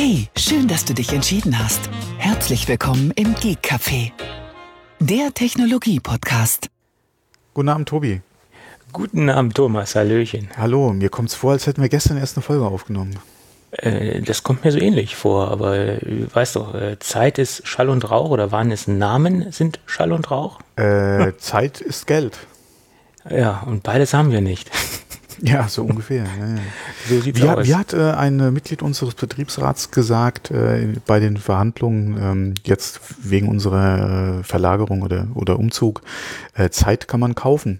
Hey, schön, dass du dich entschieden hast. Herzlich willkommen im Geek Café, der Technologie-Podcast. Guten Abend, Tobi. Guten Abend, Thomas. Hallöchen. Hallo, mir kommt es vor, als hätten wir gestern erst eine Folge aufgenommen. Das kommt mir so ähnlich vor, aber weißt doch, Zeit ist Schall und Rauch, oder waren es Namen sind Schall und Rauch? Zeit ist Geld. Ja, und beides haben wir nicht. Ja, so ungefähr. Ja. So sieht's aus. Wie hat ein Mitglied unseres Betriebsrats gesagt, bei den Verhandlungen, jetzt wegen unserer Verlagerung oder Umzug, Zeit kann man kaufen.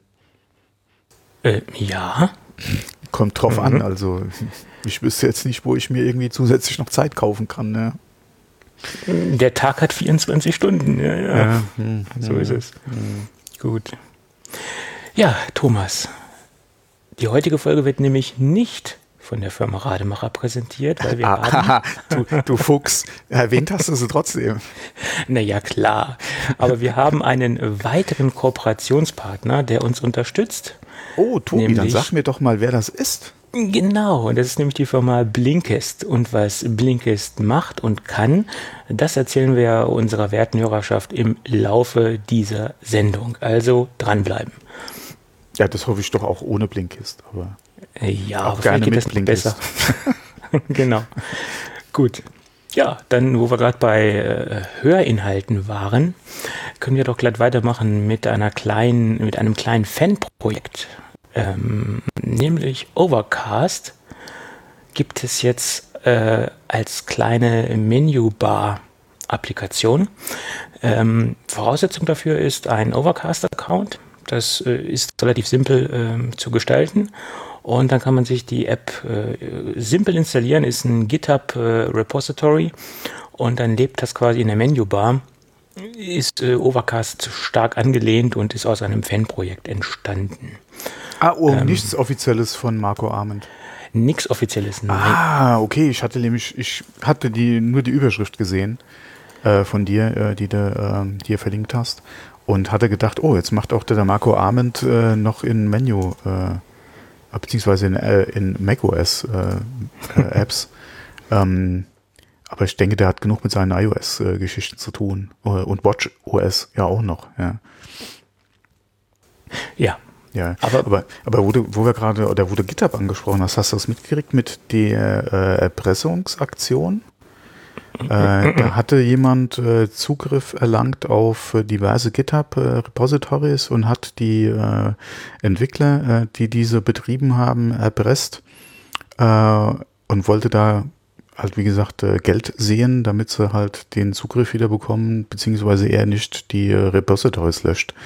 Ja. Kommt drauf an, also ich wüsste jetzt nicht, wo ich mir irgendwie zusätzlich noch Zeit kaufen kann. Ne? Der Tag hat 24 Stunden. Ja. So ist es. Gut. Ja, Thomas. Die heutige Folge wird nämlich nicht von der Firma Rademacher präsentiert, weil wir haben... Du Fuchs, erwähnt hast du sie trotzdem. Naja, klar. Aber wir haben einen weiteren Kooperationspartner, der uns unterstützt. Oh, Tobi, nämlich, dann sag mir doch mal, wer das ist. Genau, und das ist nämlich die Firma Blinkist. Und was Blinkist macht und kann, das erzählen wir unserer werten Hörerschaft im Laufe dieser Sendung. Also dranbleiben. Ja, das hoffe ich doch auch ohne Blinkist. Aber ja, auch aber gerne geht mit das Blinkist. besser. Genau. Gut. Ja, dann, wo wir gerade bei Hörinhalten waren, können wir doch glatt weitermachen mit einem kleinen Fanprojekt. Nämlich Overcast gibt es jetzt als kleine Menübar-Applikation. Voraussetzung dafür ist ein Overcast-Account. Das ist relativ simpel zu gestalten. Und dann kann man sich die App simpel installieren, ist ein GitHub-Repository und dann lebt das quasi in der Menübar. Ist Overcast stark angelehnt und ist aus einem Fanprojekt entstanden. Nichts Offizielles von Marco Arment. Nichts Offizielles, nein. Okay, ich hatte nur die Überschrift gesehen von dir, die du dir verlinkt hast und hatte gedacht, jetzt macht auch der Marco Arment noch in Menü, beziehungsweise in macOS Apps. Aber ich denke, der hat genug mit seinen iOS-Geschichten zu tun. Und WatchOS ja auch noch. Ja. Ja, aber wo du GitHub angesprochen hast du das mitgekriegt mit der Erpressungsaktion? Da hatte jemand Zugriff erlangt auf diverse GitHub-Repositories und hat die Entwickler, die diese betrieben haben, erpresst und wollte da halt, wie gesagt, Geld sehen, damit sie halt den Zugriff wieder bekommen, beziehungsweise er nicht die Repositories löscht.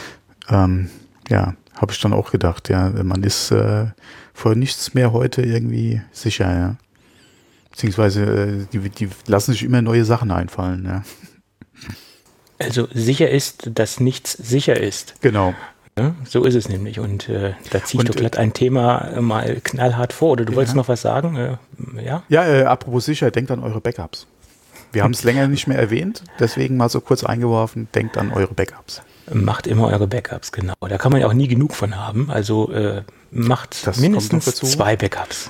Habe ich dann auch gedacht, ja, man ist vor nichts mehr heute irgendwie sicher, ja. Beziehungsweise die lassen sich immer neue Sachen einfallen, ja. Also sicher ist, dass nichts sicher ist. Genau. Ja, so ist es nämlich. Und da ziehe ich doch glatt ein Thema mal knallhart vor. Oder du wolltest noch was sagen? Ja, apropos sicher, denkt an eure Backups. Wir haben es länger nicht mehr erwähnt, deswegen mal so kurz eingeworfen, denkt an eure Backups. Macht immer eure Backups, genau. Da kann man ja auch nie genug von haben. Also macht das mindestens 2 Backups.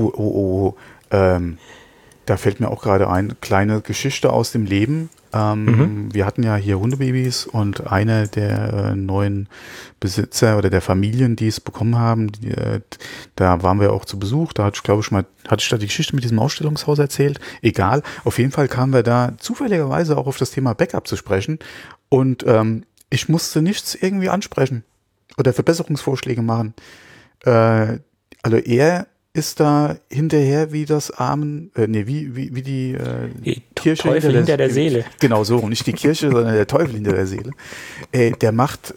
Da fällt mir auch gerade eine kleine Geschichte aus dem Leben. Wir hatten ja hier Hundebabys und eine der neuen Besitzer oder der Familien, die es bekommen haben, da waren wir auch zu Besuch. Da hatte ich da die Geschichte mit diesem Ausstellungshaus erzählt. Egal. Auf jeden Fall kamen wir da zufälligerweise auch auf das Thema Backup zu sprechen. Und ich musste nichts irgendwie ansprechen oder Verbesserungsvorschläge machen. Also er ist da hinterher wie das wie die Kirche Teufel hinter der Seele. Genau so, und nicht die Kirche, sondern der Teufel hinter der Seele. Der macht's,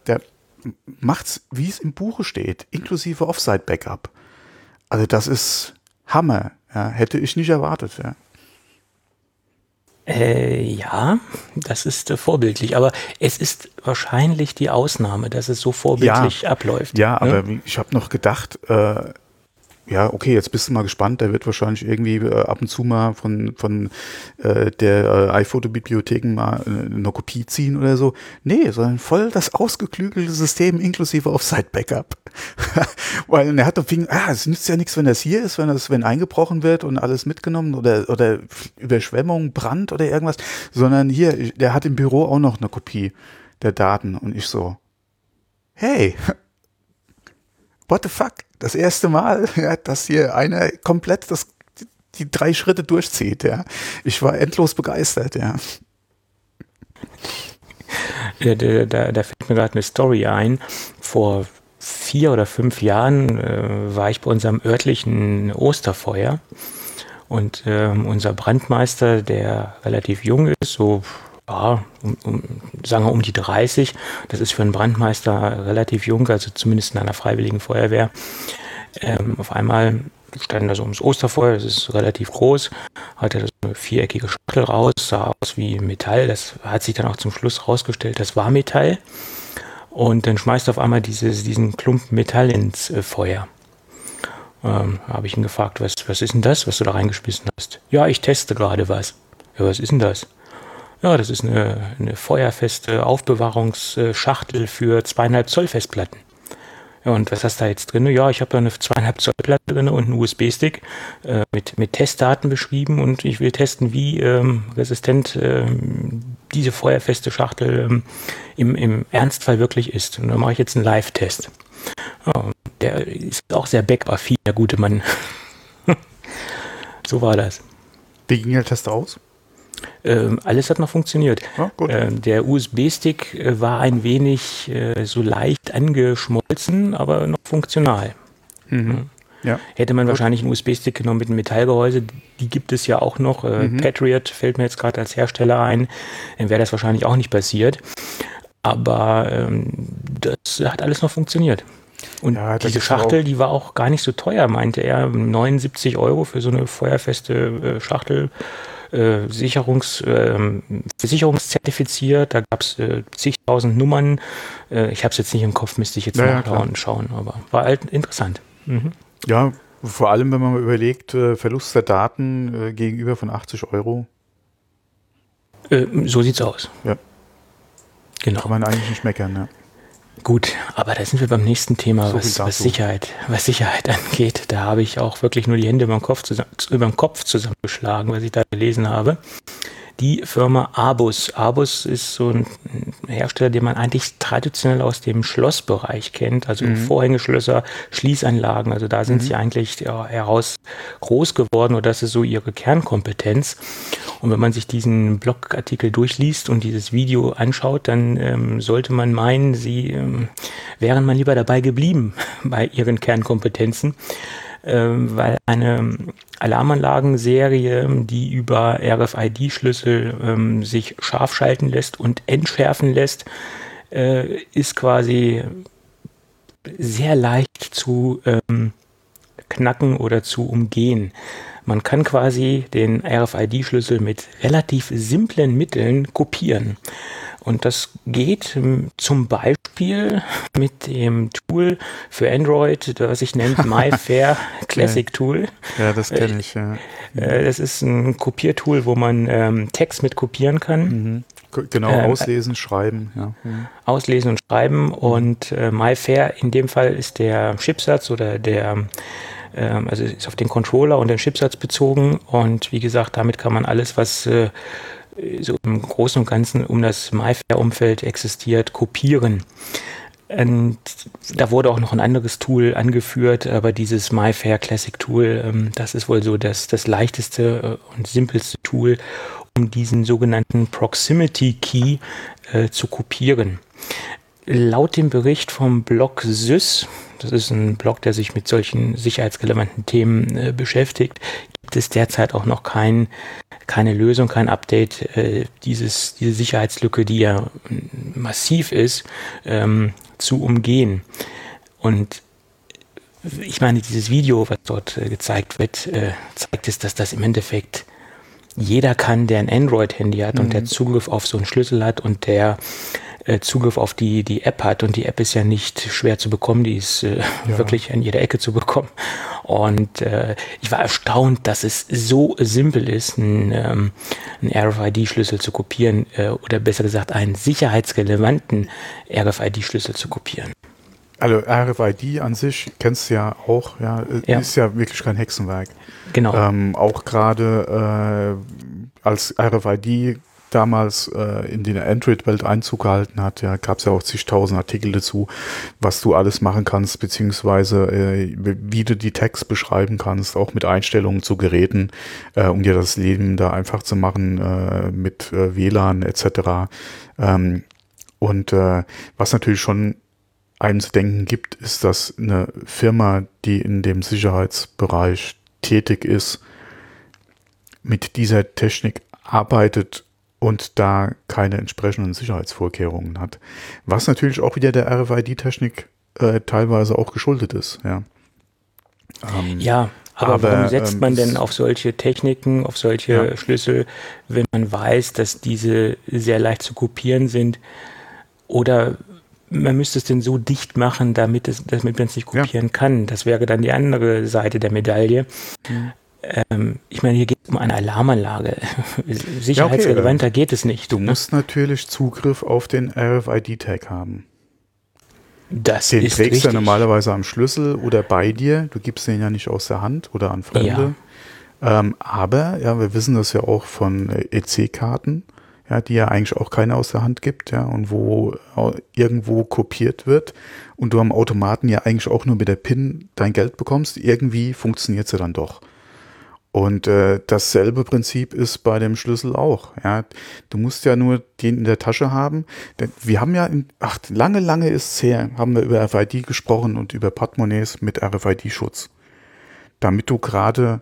wie es im Buche steht, inklusive Offsite-Backup. Also das ist Hammer. Ja, hätte ich nicht erwartet. Ja. Ja, das ist vorbildlich, aber es ist wahrscheinlich die Ausnahme, dass es so vorbildlich abläuft. Ja, aber ich habe noch gedacht, ja, okay, jetzt bist du mal gespannt, der wird wahrscheinlich irgendwie ab und zu mal von der iPhoto-Bibliotheken mal eine Kopie ziehen oder so. Nee, sondern voll das ausgeklügelte System inklusive Offsite-Backup. Weil er hat doch es nützt ja nichts, wenn das hier ist, wenn eingebrochen wird und alles mitgenommen oder Überschwemmung, Brand oder irgendwas, sondern hier, der hat im Büro auch noch eine Kopie der Daten und ich so, hey, what the fuck? Das erste Mal, ja, dass hier einer komplett die 3 Schritte durchzieht, ja. Ich war endlos begeistert, ja. Da fällt mir gerade eine Story ein. Vor 4 oder 5 Jahren war ich bei unserem örtlichen Osterfeuer und unser Brandmeister, der relativ jung ist, so sagen wir um die 30, das ist für einen Brandmeister relativ jung, also zumindest in einer freiwilligen Feuerwehr. Auf einmal standen da so ums Osterfeuer, das ist relativ groß, hatte so eine viereckige Schachtel raus, sah aus wie Metall, das hat sich dann auch zum Schluss rausgestellt, das war Metall. Und dann schmeißt er auf einmal diesen Klumpen Metall ins Feuer. Habe ich ihn gefragt, was ist denn das, was du da reingeschmissen hast? Ja, ich teste gerade was. Ja, was ist denn das? Ja, das ist eine feuerfeste Aufbewahrungsschachtel für 2,5 Zoll Festplatten. Ja, und was hast du da jetzt drin? Ja, ich habe da eine 2,5 Zoll Platte drin und einen USB-Stick mit Testdaten beschrieben und ich will testen, wie resistent diese feuerfeste Schachtel im Ernstfall wirklich ist. Und da mache ich jetzt einen Live-Test. Ja, der ist auch sehr backup-affin, der gute Mann. So war das. Wie ging der Test aus? Alles hat noch funktioniert. Ja, gut. Der USB-Stick war ein wenig so leicht angeschmolzen, aber noch funktional. Mhm. Ja. Hätte man wahrscheinlich einen USB-Stick genommen mit einem Metallgehäuse, die gibt es ja auch noch. Patriot fällt mir jetzt gerade als Hersteller ein, dann wäre das wahrscheinlich auch nicht passiert. Aber das hat alles noch funktioniert. Und ja, diese Schachtel, die war auch gar nicht so teuer, meinte er. 79 € für so eine feuerfeste Schachtel. Versicherungszertifiziert, da gab es zigtausend Nummern. Ich habe es jetzt nicht im Kopf, müsste ich jetzt schauen, aber war halt interessant. Mhm. Ja, vor allem, wenn man mal überlegt, Verlust der Daten gegenüber von 80 €. So sieht's aus. Ja. Genau. Kann man eigentlich nicht meckern, ne? Gut, aber da sind wir beim nächsten Thema, was Sicherheit angeht. Da habe ich auch wirklich nur die Hände über den Kopf zusammengeschlagen, was ich da gelesen habe. Die Firma Abus. Abus ist so ein Hersteller, den man eigentlich traditionell aus dem Schlossbereich kennt, also Vorhängeschlösser, Schließanlagen. Also da sind sie eigentlich heraus groß geworden und das ist so ihre Kernkompetenz. Und wenn man sich diesen Blogartikel durchliest und dieses Video anschaut, dann sollte man meinen, sie wären mal lieber dabei geblieben bei ihren Kernkompetenzen. Weil eine Alarmanlagenserie, die über RFID-Schlüssel sich scharf schalten lässt und entschärfen lässt, ist quasi sehr leicht zu knacken oder zu umgehen. Man kann quasi den RFID-Schlüssel mit relativ simplen Mitteln kopieren. Und das geht zum Beispiel mit dem Tool für Android, das sich nennt MyFair Classic Tool. Ja, das kenne ich, ja. Das ist ein Kopiertool, wo man Text mit kopieren kann. Genau, auslesen, schreiben. Ja. Auslesen und schreiben. Und MyFair in dem Fall ist der Chipsatz oder also ist auf den Controller und den Chipsatz bezogen. Und wie gesagt, damit kann man alles, was so im Großen und Ganzen um das MyFair-Umfeld existiert, kopieren. Und da wurde auch noch ein anderes Tool angeführt, aber dieses MyFair Classic Tool, das ist wohl so das leichteste und simpelste Tool, um diesen sogenannten Proximity Key zu kopieren. Laut dem Bericht vom Blog SYS, das ist ein Blog, der sich mit solchen sicherheitsrelevanten Themen beschäftigt, gibt es derzeit auch noch keine Lösung, kein Update, diese Sicherheitslücke, die ja massiv ist, zu umgehen. Und ich meine, dieses Video, was dort gezeigt wird, zeigt es, dass das im Endeffekt jeder kann, der ein Android-Handy hat und der Zugriff auf so einen Schlüssel hat und der Zugriff auf die App hat. Und die App ist ja nicht schwer zu bekommen, die ist wirklich an jeder Ecke zu bekommen. Und ich war erstaunt, dass es so simpel ist, einen RFID-Schlüssel zu kopieren oder besser gesagt einen sicherheitsrelevanten RFID-Schlüssel zu kopieren. Also RFID an sich, kennst du ja auch, ist ja wirklich kein Hexenwerk. Genau. Auch gerade als RFID damals in die Android-Welt Einzug gehalten hat, gab es ja auch zigtausend Artikel dazu, was du alles machen kannst, beziehungsweise wie du die Tags beschreiben kannst, auch mit Einstellungen zu Geräten, um dir das Leben da einfach zu machen mit WLAN etc. Und was natürlich schon einem zu denken gibt, ist, dass eine Firma, die in dem Sicherheitsbereich tätig ist, mit dieser Technik arbeitet und da keine entsprechenden Sicherheitsvorkehrungen hat. Was natürlich auch wieder der RFID-Technik teilweise auch geschuldet ist. Aber warum setzt man denn auf solche Techniken, auf solche Schlüssel, wenn man weiß, dass diese sehr leicht zu kopieren sind? Oder man müsste es denn so dicht machen, damit man es nicht kopieren kann. Das wäre dann die andere Seite der Medaille. Ich meine, hier geht es um eine Alarmanlage. Sicherheitsrelevanter geht es nicht. Du musst natürlich Zugriff auf den RFID-Tag haben. Den trägst richtig. du normalerweise am Schlüssel oder bei dir. Du gibst den ja nicht aus der Hand oder an Fremde. Aber wir wissen das ja auch von EC-Karten, die ja eigentlich auch keiner aus der Hand gibt, und wo irgendwo kopiert wird und du am Automaten ja eigentlich auch nur mit der PIN dein Geld bekommst. Irgendwie funktioniert sie dann doch. Und dasselbe Prinzip ist bei dem Schlüssel auch. Du musst ja nur den in der Tasche haben. Denn wir haben ja, lange ist es her, haben wir über RFID gesprochen und über Portemonnaies mit RFID-Schutz. Damit du gerade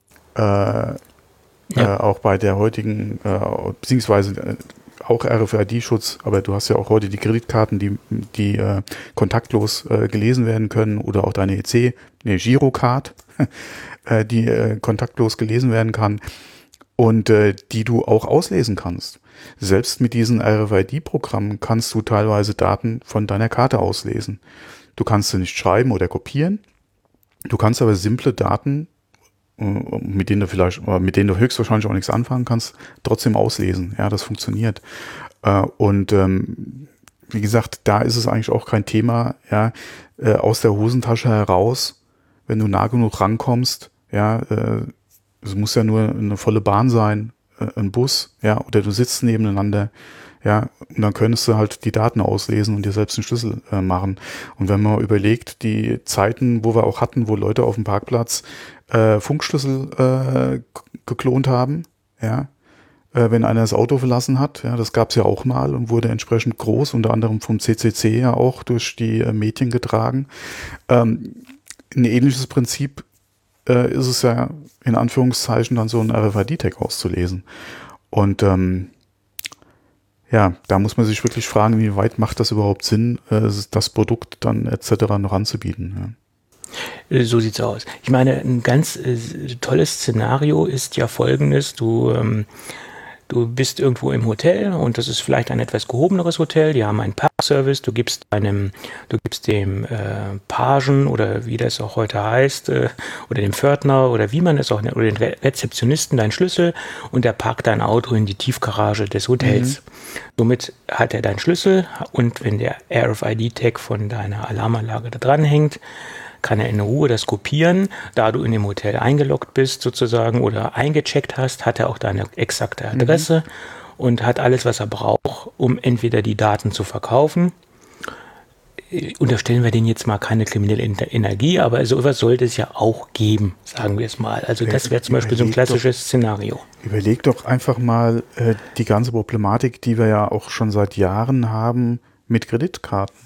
auch bei der heutigen, beziehungsweise auch RFID-Schutz, aber du hast ja auch heute die Kreditkarten, die kontaktlos gelesen werden können, oder auch deine Girocard, die kontaktlos gelesen werden kann und die du auch auslesen kannst. Selbst mit diesen RFID-Programmen kannst du teilweise Daten von deiner Karte auslesen. Du kannst sie nicht schreiben oder kopieren, du kannst aber simple Daten, mit denen du höchstwahrscheinlich auch nichts anfangen kannst, trotzdem auslesen. Das funktioniert. Und wie gesagt, da ist es eigentlich auch kein Thema, aus der Hosentasche heraus, wenn du nah genug rankommst, es muss ja nur eine volle Bahn sein, ein Bus, oder du sitzt nebeneinander, und dann könntest du halt die Daten auslesen und dir selbst einen Schlüssel machen. Und wenn man überlegt, die Zeiten, wo wir auch hatten, wo Leute auf dem Parkplatz Funkschlüssel geklont haben, wenn einer das Auto verlassen hat, das gab es ja auch mal und wurde entsprechend groß, unter anderem vom CCC ja auch durch die Medien getragen. Ein ähnliches Prinzip ist es ja in Anführungszeichen dann so ein RFID-Tag auszulesen. Und da muss man sich wirklich fragen, wie weit macht das überhaupt Sinn, das Produkt dann etc. noch anzubieten. So sieht's aus. Ich meine, ein ganz tolles Szenario ist ja folgendes: Du bist irgendwo im Hotel und das ist vielleicht ein etwas gehobeneres Hotel. Die haben einen Parkservice. Du gibst dem Pagen oder wie das auch heute heißt, oder dem Pförtner oder wie man es auch nennt, oder den Rezeptionisten deinen Schlüssel und der parkt dein Auto in die Tiefgarage des Hotels. Somit hat er deinen Schlüssel und wenn der RFID-Tag von deiner Alarmanlage da dran hängt, kann er in Ruhe das kopieren. Da du in dem Hotel eingeloggt bist sozusagen oder eingecheckt hast, hat er auch deine exakte Adresse und hat alles, was er braucht, um entweder die Daten zu verkaufen. Unterstellen wir denen jetzt mal keine kriminelle Energie, aber so etwas sollte es ja auch geben, sagen wir es mal. Also das wäre zum Beispiel so ein klassisches Szenario. Überleg doch einfach mal die ganze Problematik, die wir ja auch schon seit Jahren haben mit Kreditkarten.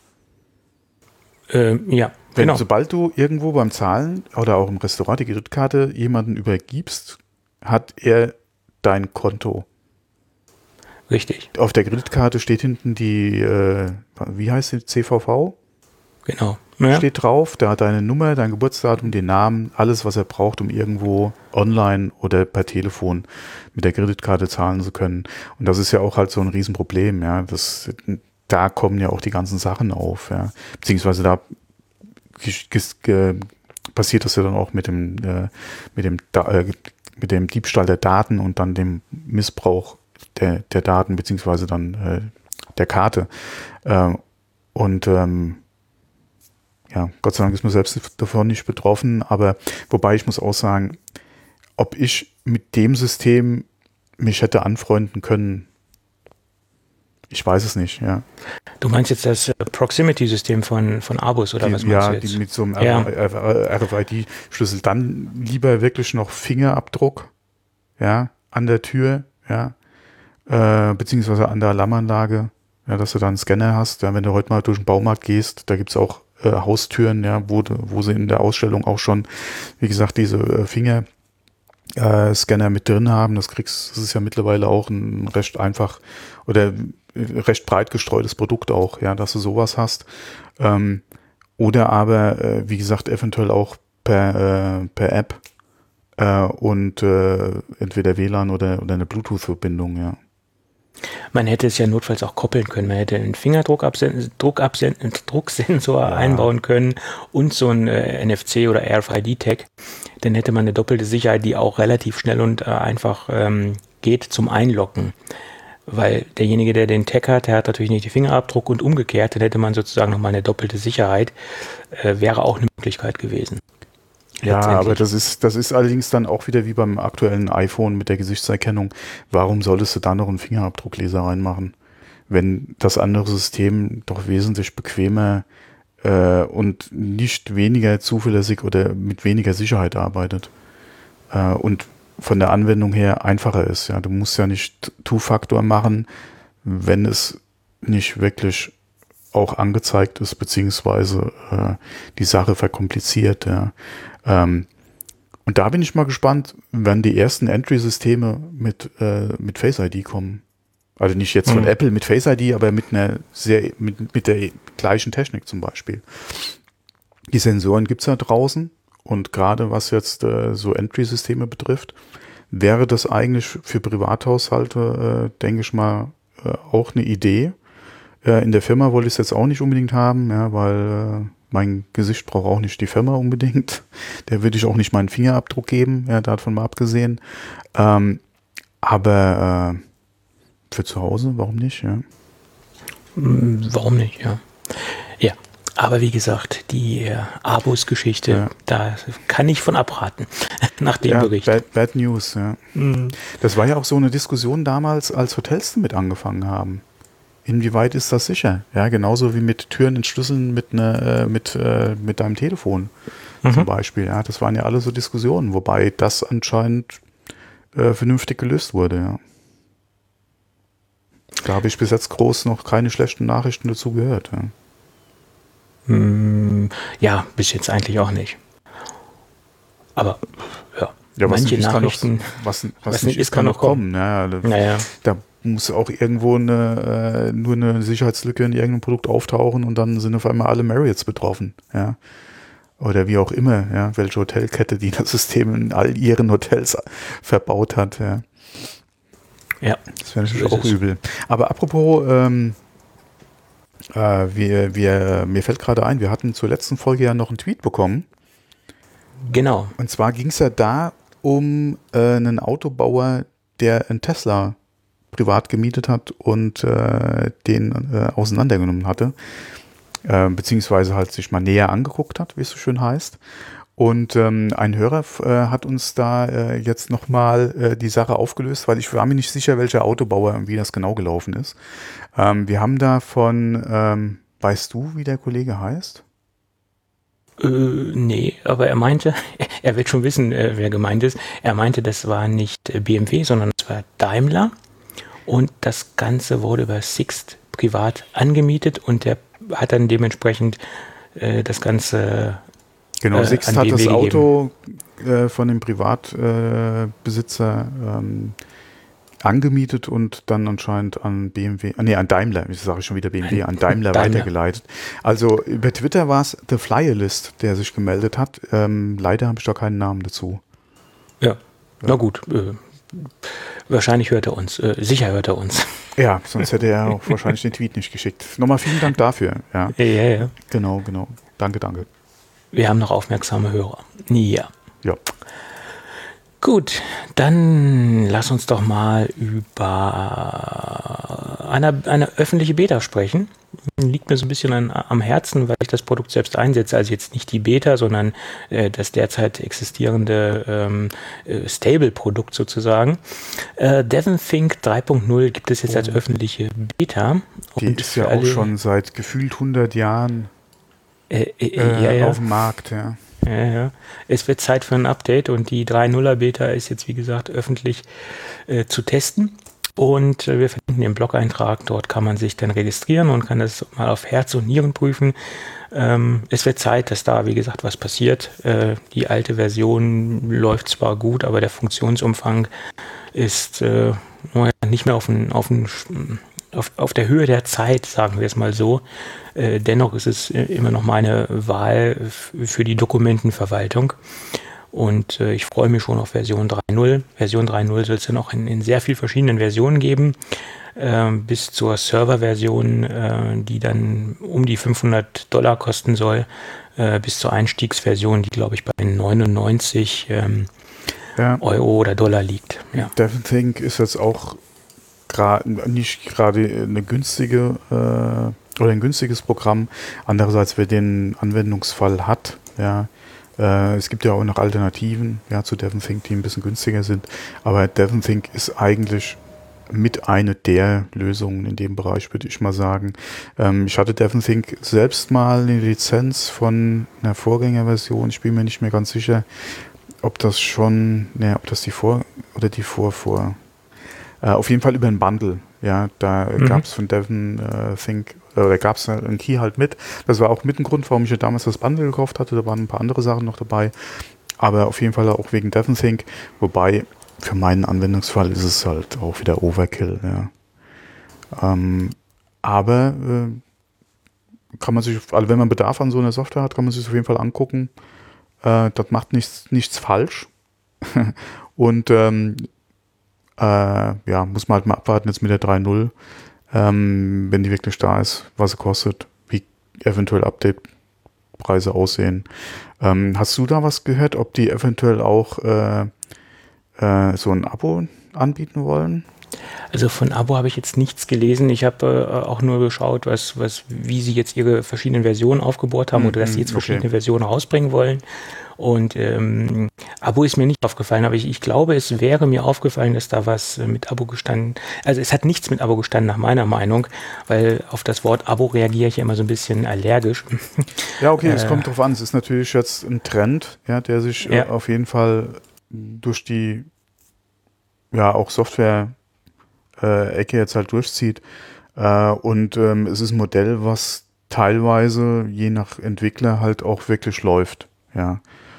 Genau. Sobald du irgendwo beim Zahlen oder auch im Restaurant die Kreditkarte jemanden übergibst, hat er dein Konto. Richtig. Auf der Kreditkarte steht hinten die, wie heißt die, CVV? Genau. Steht drauf, da hat deine Nummer, dein Geburtsdatum, den Namen, alles, was er braucht, um irgendwo online oder per Telefon mit der Kreditkarte zahlen zu können. Und das ist ja auch halt so ein Riesenproblem, da kommen ja auch die ganzen Sachen auf, ja. Beziehungsweise da passiert das ja dann auch mit dem Diebstahl der Daten und dann dem Missbrauch der Daten, beziehungsweise dann der Karte. Ja, Gott sei Dank ist man selbst davon nicht betroffen, aber wobei ich muss auch sagen, ob ich mit dem System mich hätte anfreunden können, ich weiß es nicht, ja. Du meinst jetzt das Proximity-System von Abus oder was meinst du jetzt? Ja, mit so einem RFID-Schlüssel. Dann lieber wirklich noch Fingerabdruck, ja, an der Tür, ja, beziehungsweise an der Alarmanlage, ja, dass du da einen Scanner hast. Ja, wenn du heute mal durch den Baumarkt gehst, da gibt es auch Haustüren, ja, wo sie in der Ausstellung auch schon, wie gesagt, diese Scanner mit drin haben. Das ist ja mittlerweile auch ein recht einfach oder recht breit gestreutes Produkt auch, ja, dass du sowas hast. Oder aber, wie gesagt, eventuell auch per App und entweder WLAN oder eine Bluetooth-Verbindung, ja. Man hätte es ja notfalls auch koppeln können. Man hätte einen Drucksensor einbauen können und so ein NFC oder RFID-Tag. Dann hätte man eine doppelte Sicherheit, die auch relativ schnell und einfach geht zum Einloggen. Weil derjenige, der den Tag hat, der hat natürlich nicht den Fingerabdruck und umgekehrt. Dann hätte man sozusagen nochmal eine doppelte Sicherheit. Wäre auch eine Möglichkeit gewesen. Ja, aber das ist allerdings dann auch wieder wie beim aktuellen iPhone mit der Gesichtserkennung. Warum solltest du da noch einen Fingerabdruckleser reinmachen, wenn das andere System doch wesentlich bequemer und nicht weniger zuverlässig oder mit weniger Sicherheit arbeitet und von der Anwendung her einfacher ist. Ja, du musst ja nicht Two-Factor machen, wenn es nicht wirklich auch angezeigt ist, beziehungsweise die Sache verkompliziert, ja. Und da bin ich mal gespannt, wenn die ersten Entry-Systeme mit Face ID kommen. Also nicht jetzt von Apple mit Face ID, aber mit der gleichen Technik zum Beispiel. Die Sensoren gibt es ja draußen und gerade was jetzt so Entry-Systeme betrifft, wäre das eigentlich für Privathaushalte, denke ich mal, auch eine Idee. In der Firma wollte ich es jetzt auch nicht unbedingt haben, ja, weil mein Gesicht braucht auch nicht die Firma unbedingt. Der würde ich auch nicht meinen Fingerabdruck geben, ja, davon mal abgesehen. Aber für zu Hause, warum nicht, ja? Warum nicht, ja. Ja, aber wie gesagt, die Abus-Geschichte, ja, da kann ich von abraten, nach dem Bericht. Bad News, ja. Das war ja auch so eine Diskussion damals, als Hotels damit angefangen haben. Inwieweit ist das sicher? Ja, genauso wie mit Türen entschlüsseln mit deinem Telefon zum Beispiel. Ja, das waren ja alle so Diskussionen, wobei das anscheinend vernünftig gelöst wurde. Ja. Da habe ich bis jetzt groß noch keine schlechten Nachrichten dazu gehört. Ja, ja, bis jetzt eigentlich auch nicht. Aber ja, manche Nachrichten, was nicht ist, kann noch kommen. Ja, da muss auch irgendwo nur eine Sicherheitslücke in irgendeinem Produkt auftauchen und dann sind auf einmal alle Marriotts betroffen, ja. Oder wie auch immer, ja, welche Hotelkette, die das System in all ihren Hotels verbaut hat, ja. Ja. Das wäre natürlich auch übel. Aber apropos, mir fällt gerade ein, wir hatten zur letzten Folge ja noch einen Tweet bekommen. Genau. Und zwar ging es ja da um einen Autobauer, der einen Tesla privat gemietet hat und den auseinandergenommen hatte, beziehungsweise halt sich mal näher angeguckt hat, wie es so schön heißt. Und ein Hörer hat uns da jetzt nochmal die Sache aufgelöst, weil ich war mir nicht sicher, welcher Autobauer und wie das genau gelaufen ist. Wir haben da von, weißt du, wie der Kollege heißt? Nee, aber er meinte, er wird schon wissen, wer gemeint ist. Er meinte, das war nicht BMW, sondern es war Daimler. Und das Ganze wurde über Sixt privat angemietet und der hat dann dementsprechend das Ganze genau, Sixt hat das Auto von dem Privatbesitzer angemietet und dann anscheinend an BMW, an Daimler, ich sage schon wieder BMW, an Daimler weitergeleitet. Also über Twitter war es The Flyerlist, der sich gemeldet hat. Leider habe ich da keinen Namen dazu. Ja, na gut. Wahrscheinlich hört er uns, sicher hört er uns. Ja, sonst hätte er auch wahrscheinlich den Tweet nicht geschickt. Nochmal vielen Dank dafür. Ja, Ja. genau. Danke. Wir haben noch aufmerksame Hörer. Ja. Ja. Gut, dann lass uns doch mal über eine öffentliche Beta sprechen. Liegt mir so ein bisschen am Herzen, weil ich das Produkt selbst einsetze. Also jetzt nicht die Beta, sondern das derzeit existierende Stable-Produkt sozusagen. DevonThink 3.0 gibt es jetzt als öffentliche Beta. Die ist ja auch schon seit gefühlt 100 Jahren auf dem Markt, ja. Ja. Es wird Zeit für ein Update und die 3.0er Beta ist jetzt, wie gesagt, öffentlich zu testen. Und wir verlinken den Blog-Eintrag. Dort kann man sich dann registrieren und kann das mal auf Herz und Nieren prüfen. Es wird Zeit, dass da, wie gesagt, was passiert. Die alte Version läuft zwar gut, aber der Funktionsumfang ist nicht mehr auf der Höhe der Zeit, sagen wir es mal so. Dennoch ist es immer noch meine Wahl für die Dokumentenverwaltung. Und ich freue mich schon auf Version 3.0. Version 3.0 soll es dann auch in sehr vielen verschiedenen Versionen geben. Bis zur Serverversion, die dann um die $500 kosten soll. Bis zur Einstiegsversion, die, glaube ich, bei 99 Euro oder Dollar liegt. Ja. DevonThink ist jetzt auch nicht gerade eine günstige oder ein günstiges Programm. Andererseits, wer den Anwendungsfall hat, ja, es gibt ja auch noch Alternativen, ja, zu DevonThink, die ein bisschen günstiger sind. Aber DevonThink ist eigentlich mit eine der Lösungen in dem Bereich, würde ich mal sagen. Ich hatte DevonThink selbst mal eine Lizenz von einer Vorgängerversion. Ich bin mir nicht mehr ganz sicher, ob das die auf jeden Fall über ein Bundle. Ja, da gab es von DevonThink, da gab es einen Key halt mit. Das war auch mit ein Grund, warum ich ja damals das Bundle gekauft hatte. Da waren ein paar andere Sachen noch dabei. Aber auf jeden Fall auch wegen DevonThink. Wobei, für meinen Anwendungsfall ist es halt auch wieder Overkill. Ja. Aber kann man sich, also wenn man Bedarf an so einer Software hat, kann man sich das auf jeden Fall angucken. Das macht nichts falsch. Und muss man halt mal abwarten jetzt mit der 3.0, wenn die wirklich da ist, was sie kostet, wie eventuell Update-Preise aussehen. Hast du da was gehört, ob die eventuell auch so ein Abo anbieten wollen? Also von Abo habe ich jetzt nichts gelesen. Ich habe auch nur geschaut, wie sie jetzt ihre verschiedenen Versionen aufgebohrt haben oder dass sie jetzt verschiedene Versionen rausbringen wollen. Und Abo ist mir nicht aufgefallen, aber ich glaube, es wäre mir aufgefallen, dass da was mit Abo gestanden. Also es hat nichts mit Abo gestanden, nach meiner Meinung, weil auf das Wort Abo reagiere ich ja immer so ein bisschen allergisch. Ja, okay, es kommt drauf an. Es ist natürlich jetzt ein Trend, ja, der sich auf jeden Fall durch die auch Software-Ecke jetzt halt durchzieht. Und es ist ein Modell, was teilweise je nach Entwickler halt auch wirklich läuft. Ja.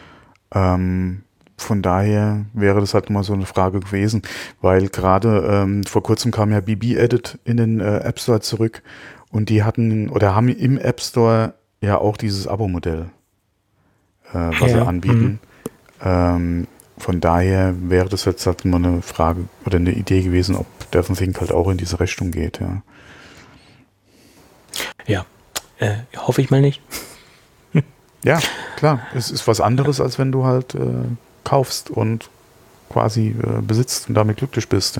Von daher wäre das halt mal so eine Frage gewesen, weil gerade vor kurzem kam ja BB-Edit in den App Store zurück und die haben im App Store ja auch dieses Abo-Modell, was sie anbieten. Von daher wäre das jetzt halt mal eine Frage oder eine Idee gewesen, ob DevonThink halt auch in diese Richtung geht. Ja, hoffe ich mal nicht. Ja, klar. Es ist was anderes, als wenn du halt kaufst und quasi besitzt und damit glücklich bist.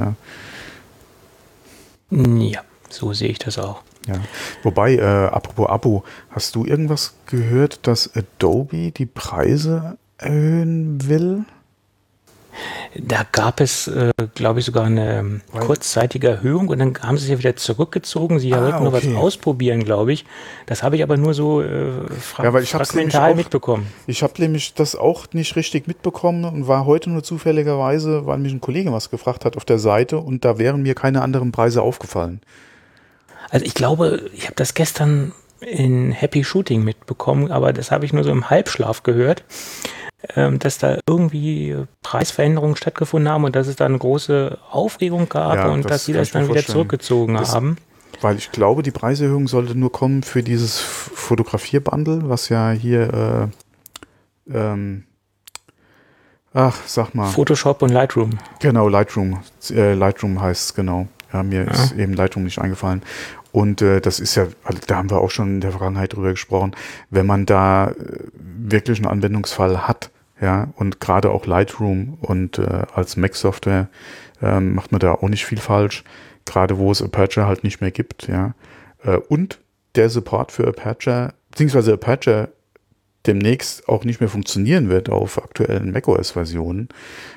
Ja, so sehe ich das auch. Ja. Wobei, apropos Abo, hast du irgendwas gehört, dass Adobe die Preise erhöhen will? Da gab es, glaube ich, sogar eine kurzzeitige Erhöhung und dann haben sie es ja wieder zurückgezogen. Sie wollten nur was ausprobieren, glaube ich. Das habe ich aber nur so fragmental mitbekommen. Ich habe nämlich das auch nicht richtig mitbekommen und war heute nur zufälligerweise, weil mich ein Kollege was gefragt hat auf der Seite und da wären mir keine anderen Preise aufgefallen. Also ich glaube, ich habe das gestern in Happy Shooting mitbekommen, aber das habe ich nur so im Halbschlaf gehört. Dass da irgendwie Preisveränderungen stattgefunden haben und dass es da eine große Aufregung gab und dass sie das dann wieder zurückgezogen haben. Weil ich glaube, die Preiserhöhung sollte nur kommen für dieses Fotografierbundle, was ja hier Ach, sag mal. Photoshop und Lightroom. Genau, Lightroom. Lightroom heißt es, genau. Ja, mir ist eben Lightroom nicht eingefallen. Und das ist ja, da haben wir auch schon in der Vergangenheit drüber gesprochen, wenn man da wirklich einen Anwendungsfall hat, ja, und gerade auch Lightroom und als Mac-Software macht man da auch nicht viel falsch, gerade wo es Aperture halt nicht mehr gibt, ja. Und der Support für Aperture, beziehungsweise Aperture demnächst auch nicht mehr funktionieren wird auf aktuellen macOS-Versionen,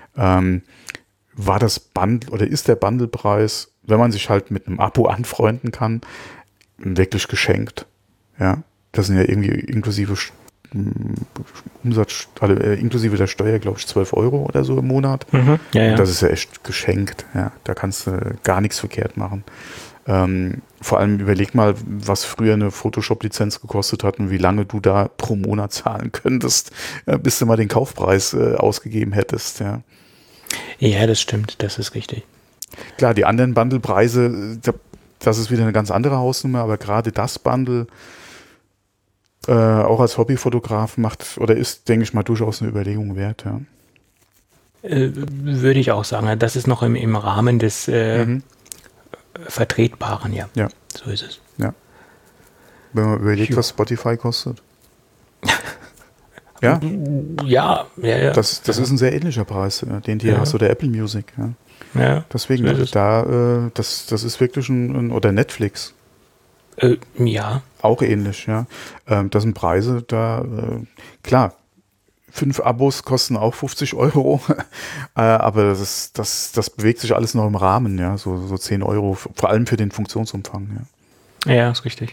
war das Bundle oder ist der Bundlepreis, wenn man sich halt mit einem Abo anfreunden kann, wirklich geschenkt. Ja, das sind ja irgendwie inklusive Umsatz, inklusive der Steuer, glaube ich, 12 Euro oder so im Monat. Mhm. Ja. Und das ist ja echt geschenkt. Ja, da kannst du gar nichts verkehrt machen. Vor allem überleg mal, was früher eine Photoshop-Lizenz gekostet hat und wie lange du da pro Monat zahlen könntest, bis du mal den Kaufpreis ausgegeben hättest. Ja. Ja, das stimmt, das ist richtig. Klar, die anderen Bundle-Preise, das ist wieder eine ganz andere Hausnummer, aber gerade das Bundle auch als Hobbyfotograf macht oder ist, denke ich mal, durchaus eine Überlegung wert. Ja. Würde ich auch sagen, das ist noch im Rahmen des Vertretbaren, ja. Ja. So ist es. Ja. Wenn man überlegt, was Spotify kostet. Ja? Ja. Das ist ein sehr ähnlicher Preis, den du hast, oder Apple Music. Ja. Ja. Deswegen, das ist wirklich oder Netflix. Ja. Auch ähnlich, ja. Das sind Preise, klar, 5 Abos kosten auch 50 Euro, aber das bewegt sich alles noch im Rahmen, ja, so 10 Euro, vor allem für den Funktionsumfang, ja. Ja, ist richtig.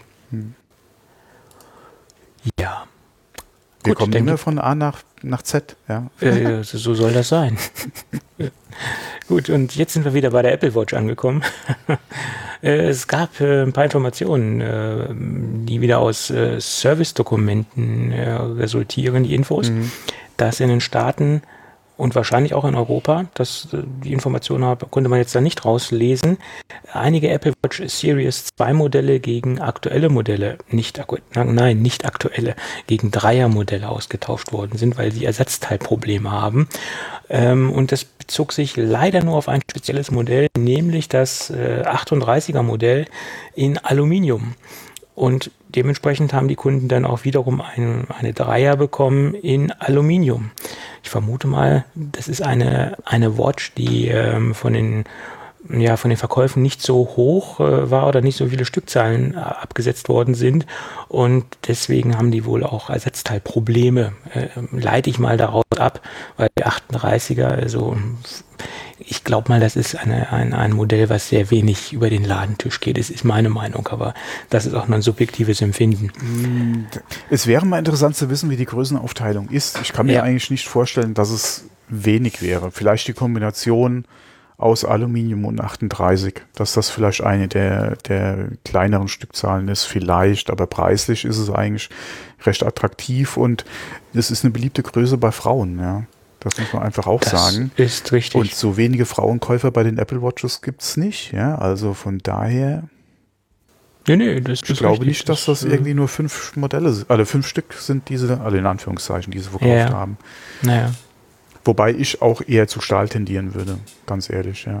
Ja. Wir kommen immer von A nach Z, ja. So soll das sein. Gut, und jetzt sind wir wieder bei der Apple Watch angekommen. Es gab ein paar Informationen, die wieder aus Service-Dokumenten resultieren, die Infos, dass in den Staaten und wahrscheinlich auch in Europa, die Informationen konnte man jetzt da nicht rauslesen, einige Apple Watch Series 2 Modelle gegen aktuelle Modelle, nicht aktuelle, gegen Dreiermodelle ausgetauscht worden sind, weil sie Ersatzteilprobleme haben. Und das bezog sich leider nur auf ein spezielles Modell, nämlich das 38er Modell in Aluminium. Und dementsprechend haben die Kunden dann auch wiederum eine Dreier bekommen in Aluminium. Ich vermute mal, das ist eine Watch, die von den Verkäufen nicht so hoch war oder nicht so viele Stückzahlen abgesetzt worden sind. Und deswegen haben die wohl auch Ersatzteilprobleme. Leite ich mal daraus ab, weil der 38er, also ich glaube mal, das ist ein Modell, was sehr wenig über den Ladentisch geht. Das ist meine Meinung, aber das ist auch nur ein subjektives Empfinden. Es wäre mal interessant zu wissen, wie die Größenaufteilung ist. Ich kann mir eigentlich nicht vorstellen, dass es wenig wäre. Vielleicht die Kombination aus Aluminium und 38, dass das vielleicht eine der kleineren Stückzahlen ist, vielleicht, aber preislich ist es eigentlich recht attraktiv und es ist eine beliebte Größe bei Frauen, ja. Das muss man einfach auch sagen. Das ist richtig. Und so wenige Frauenkäufer bei den Apple Watches gibt es nicht, ja. Also von daher. Ich glaube nicht, dass das irgendwie nur 5 Modelle sind, also 5 Stück sind diese, also in Anführungszeichen, diese verkauft haben. Naja. Wobei ich auch eher zu Stahl tendieren würde, ganz ehrlich, ja.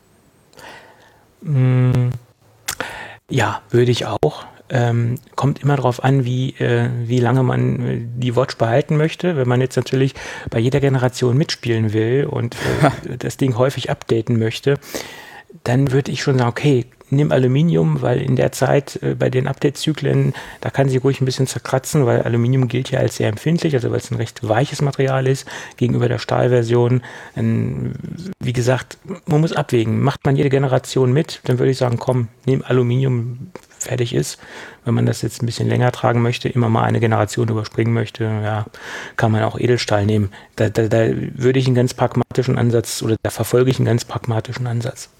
Ja, würde ich auch. Kommt immer darauf an, wie lange man die Watch behalten möchte. Wenn man jetzt natürlich bei jeder Generation mitspielen will und das Ding häufig updaten möchte, dann würde ich schon sagen, okay, nimm Aluminium, weil in der Zeit bei den Update-Zyklen, da kann sie ruhig ein bisschen zerkratzen, weil Aluminium gilt ja als sehr empfindlich, also weil es ein recht weiches Material ist gegenüber der Stahlversion. Wie gesagt, man muss abwägen. Macht man jede Generation mit, dann würde ich sagen, komm, nimm Aluminium, fertig ist. Wenn man das jetzt ein bisschen länger tragen möchte, immer mal eine Generation überspringen möchte, ja, kann man auch Edelstahl nehmen. Da würde ich einen ganz pragmatischen Ansatz, oder da verfolge ich einen ganz pragmatischen Ansatz.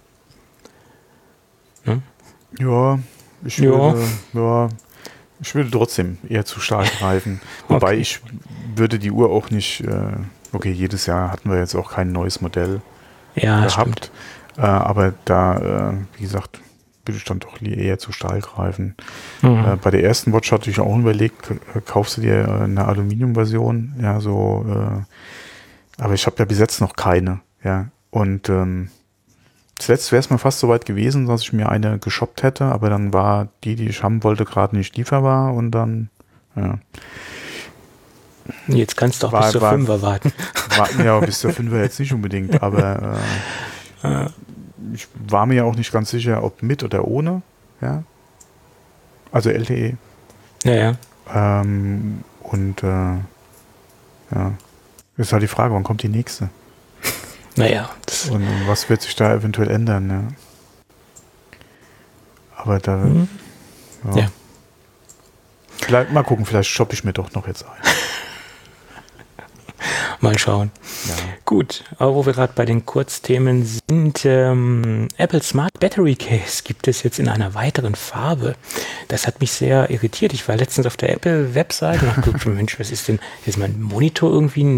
Ne? Ja, ich würde trotzdem eher zu Stahl greifen. Wobei ich würde die Uhr auch nicht, jedes Jahr hatten wir jetzt auch kein neues Modell gehabt. Aber da, wie gesagt, würde ich dann doch eher zu Stahl greifen. Bei der ersten Watch hatte ich auch überlegt, kaufst du dir eine Aluminium-Version, ja, so Aber ich habe ja bis jetzt noch keine, ja. Und zuletzt wäre es mir fast so weit gewesen, dass ich mir eine geshoppt hätte, aber dann war die ich haben wollte, gerade nicht lieferbar und dann, ja. Jetzt kannst du auch bis zur 5er warten. Ja, bis zur 5er jetzt nicht unbedingt, aber ich war mir ja auch nicht ganz sicher, ob mit oder ohne, ja. Also LTE. Ja. Und ja. Ist halt die Frage, wann kommt die nächste? Naja. Und was wird sich da eventuell ändern, ja. Aber da, ja. Vielleicht, mal gucken, vielleicht shoppe ich mir doch noch jetzt ein. Mal schauen. Ja. Gut, aber wo wir gerade bei den Kurzthemen sind, Apple Smart Battery Case gibt es jetzt in einer weiteren Farbe. Das hat mich sehr irritiert. Ich war letztens auf der Apple-Website und habe geguckt, Mensch, was ist denn, ist mein Monitor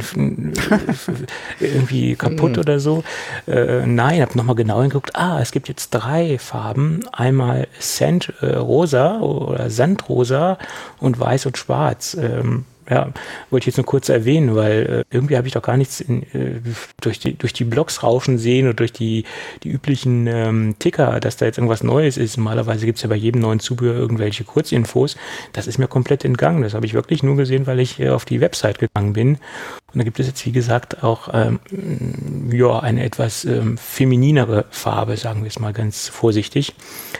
irgendwie kaputt oder so? Nein, habe nochmal genau hingeguckt. Es gibt jetzt 3 Farben. Einmal Sandrosa oder Sandrosa und Weiß und Schwarz. Ja, wollte ich jetzt nur kurz erwähnen, weil irgendwie habe ich doch gar nichts durch die Blogs rauschen sehen oder durch die üblichen Ticker, dass da jetzt irgendwas Neues ist. Normalerweise gibt es ja bei jedem neuen Zubehör irgendwelche Kurzinfos. Das ist mir komplett entgangen. Das habe ich wirklich nur gesehen, weil ich auf die Website gegangen bin. Und da gibt es jetzt, wie gesagt, auch eine etwas femininere Farbe, sagen wir es mal ganz vorsichtig.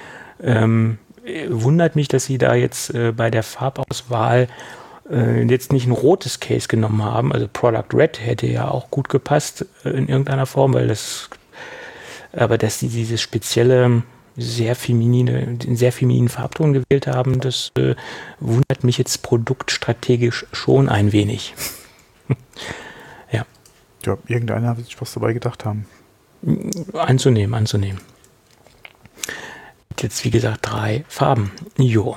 Wundert mich, dass sie da jetzt bei der Farbauswahl jetzt nicht ein rotes Case genommen haben. Also Product Red hätte ja auch gut gepasst in irgendeiner Form, dass sie dieses spezielle, den sehr femininen Farbton gewählt haben, das wundert mich jetzt produktstrategisch schon ein wenig. Ja. Ja, irgendeiner wird sich was dabei gedacht haben. Anzunehmen. Jetzt, wie gesagt, 3 Farben. Jo.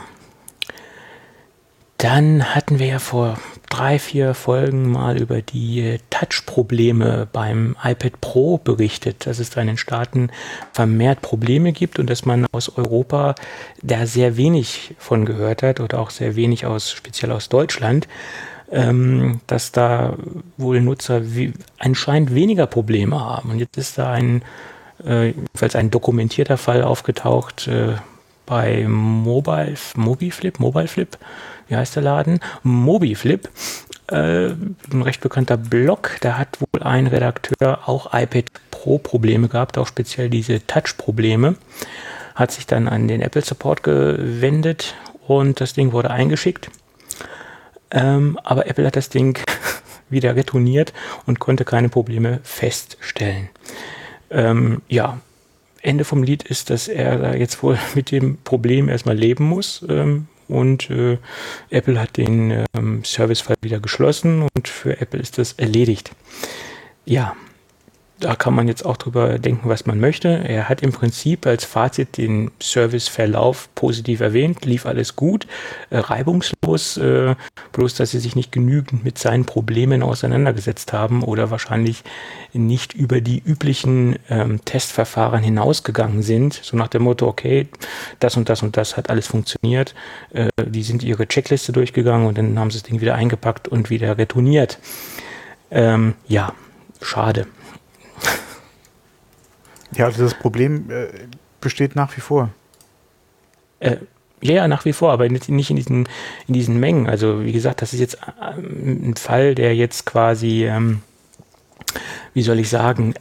Dann hatten wir ja vor 3-4 Folgen mal über die Touch-Probleme beim iPad Pro berichtet, dass es da in den Staaten vermehrt Probleme gibt und dass man aus Europa da sehr wenig von gehört hat oder auch sehr wenig speziell aus Deutschland, dass da wohl Nutzer anscheinend weniger Probleme haben. Und jetzt ist da jedenfalls ein dokumentierter Fall aufgetaucht bei Mobiflip, wie heißt der Laden? Mobiflip, ein recht bekannter Blog. Da hat wohl ein Redakteur auch iPad Pro Probleme gehabt, auch speziell diese Touch-Probleme. Hat sich dann an den Apple Support gewendet und das Ding wurde eingeschickt. Aber Apple hat das Ding wieder retourniert und konnte keine Probleme feststellen. Ende vom Lied ist, dass er da jetzt wohl mit dem Problem erstmal leben muss. Und Apple hat den Servicefall wieder geschlossen und für Apple ist das erledigt. Ja, da kann man jetzt auch drüber denken, was man möchte. Er hat im Prinzip als Fazit den Serviceverlauf positiv erwähnt, lief alles gut, reibungslos, bloß dass sie sich nicht genügend mit seinen Problemen auseinandergesetzt haben oder wahrscheinlich nicht über die üblichen Testverfahren hinausgegangen sind, so nach dem Motto, okay, das und das und das hat alles funktioniert, die sind ihre Checkliste durchgegangen und dann haben sie das Ding wieder eingepackt und wieder retourniert. Schade. Ja, also das Problem besteht nach wie vor. Ja, nach wie vor, aber nicht in diesen Mengen. Also wie gesagt, das ist jetzt ein Fall, der jetzt quasi, wie soll ich sagen,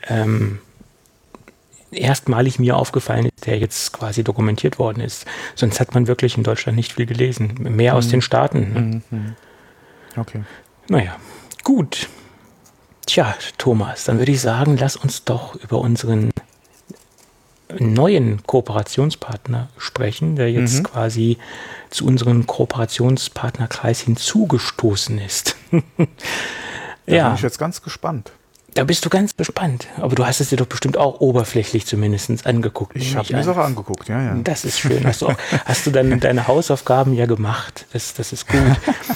erstmalig mir aufgefallen ist, der jetzt quasi dokumentiert worden ist. Sonst hat man wirklich in Deutschland nicht viel gelesen. Mehr aus den Staaten. Ne? Okay. Naja, gut. Tja, Thomas, dann würde ich sagen, lass uns doch über unseren neuen Kooperationspartner sprechen, der jetzt quasi zu unserem Kooperationspartnerkreis hinzugestoßen ist. Da bin ich jetzt ganz gespannt. Da bist du ganz gespannt. Aber du hast es dir doch bestimmt auch oberflächlich zumindest angeguckt. Ich habe mir das auch angeguckt, ja. Das ist schön. Hast du dann deine Hausaufgaben ja gemacht. Das ist gut.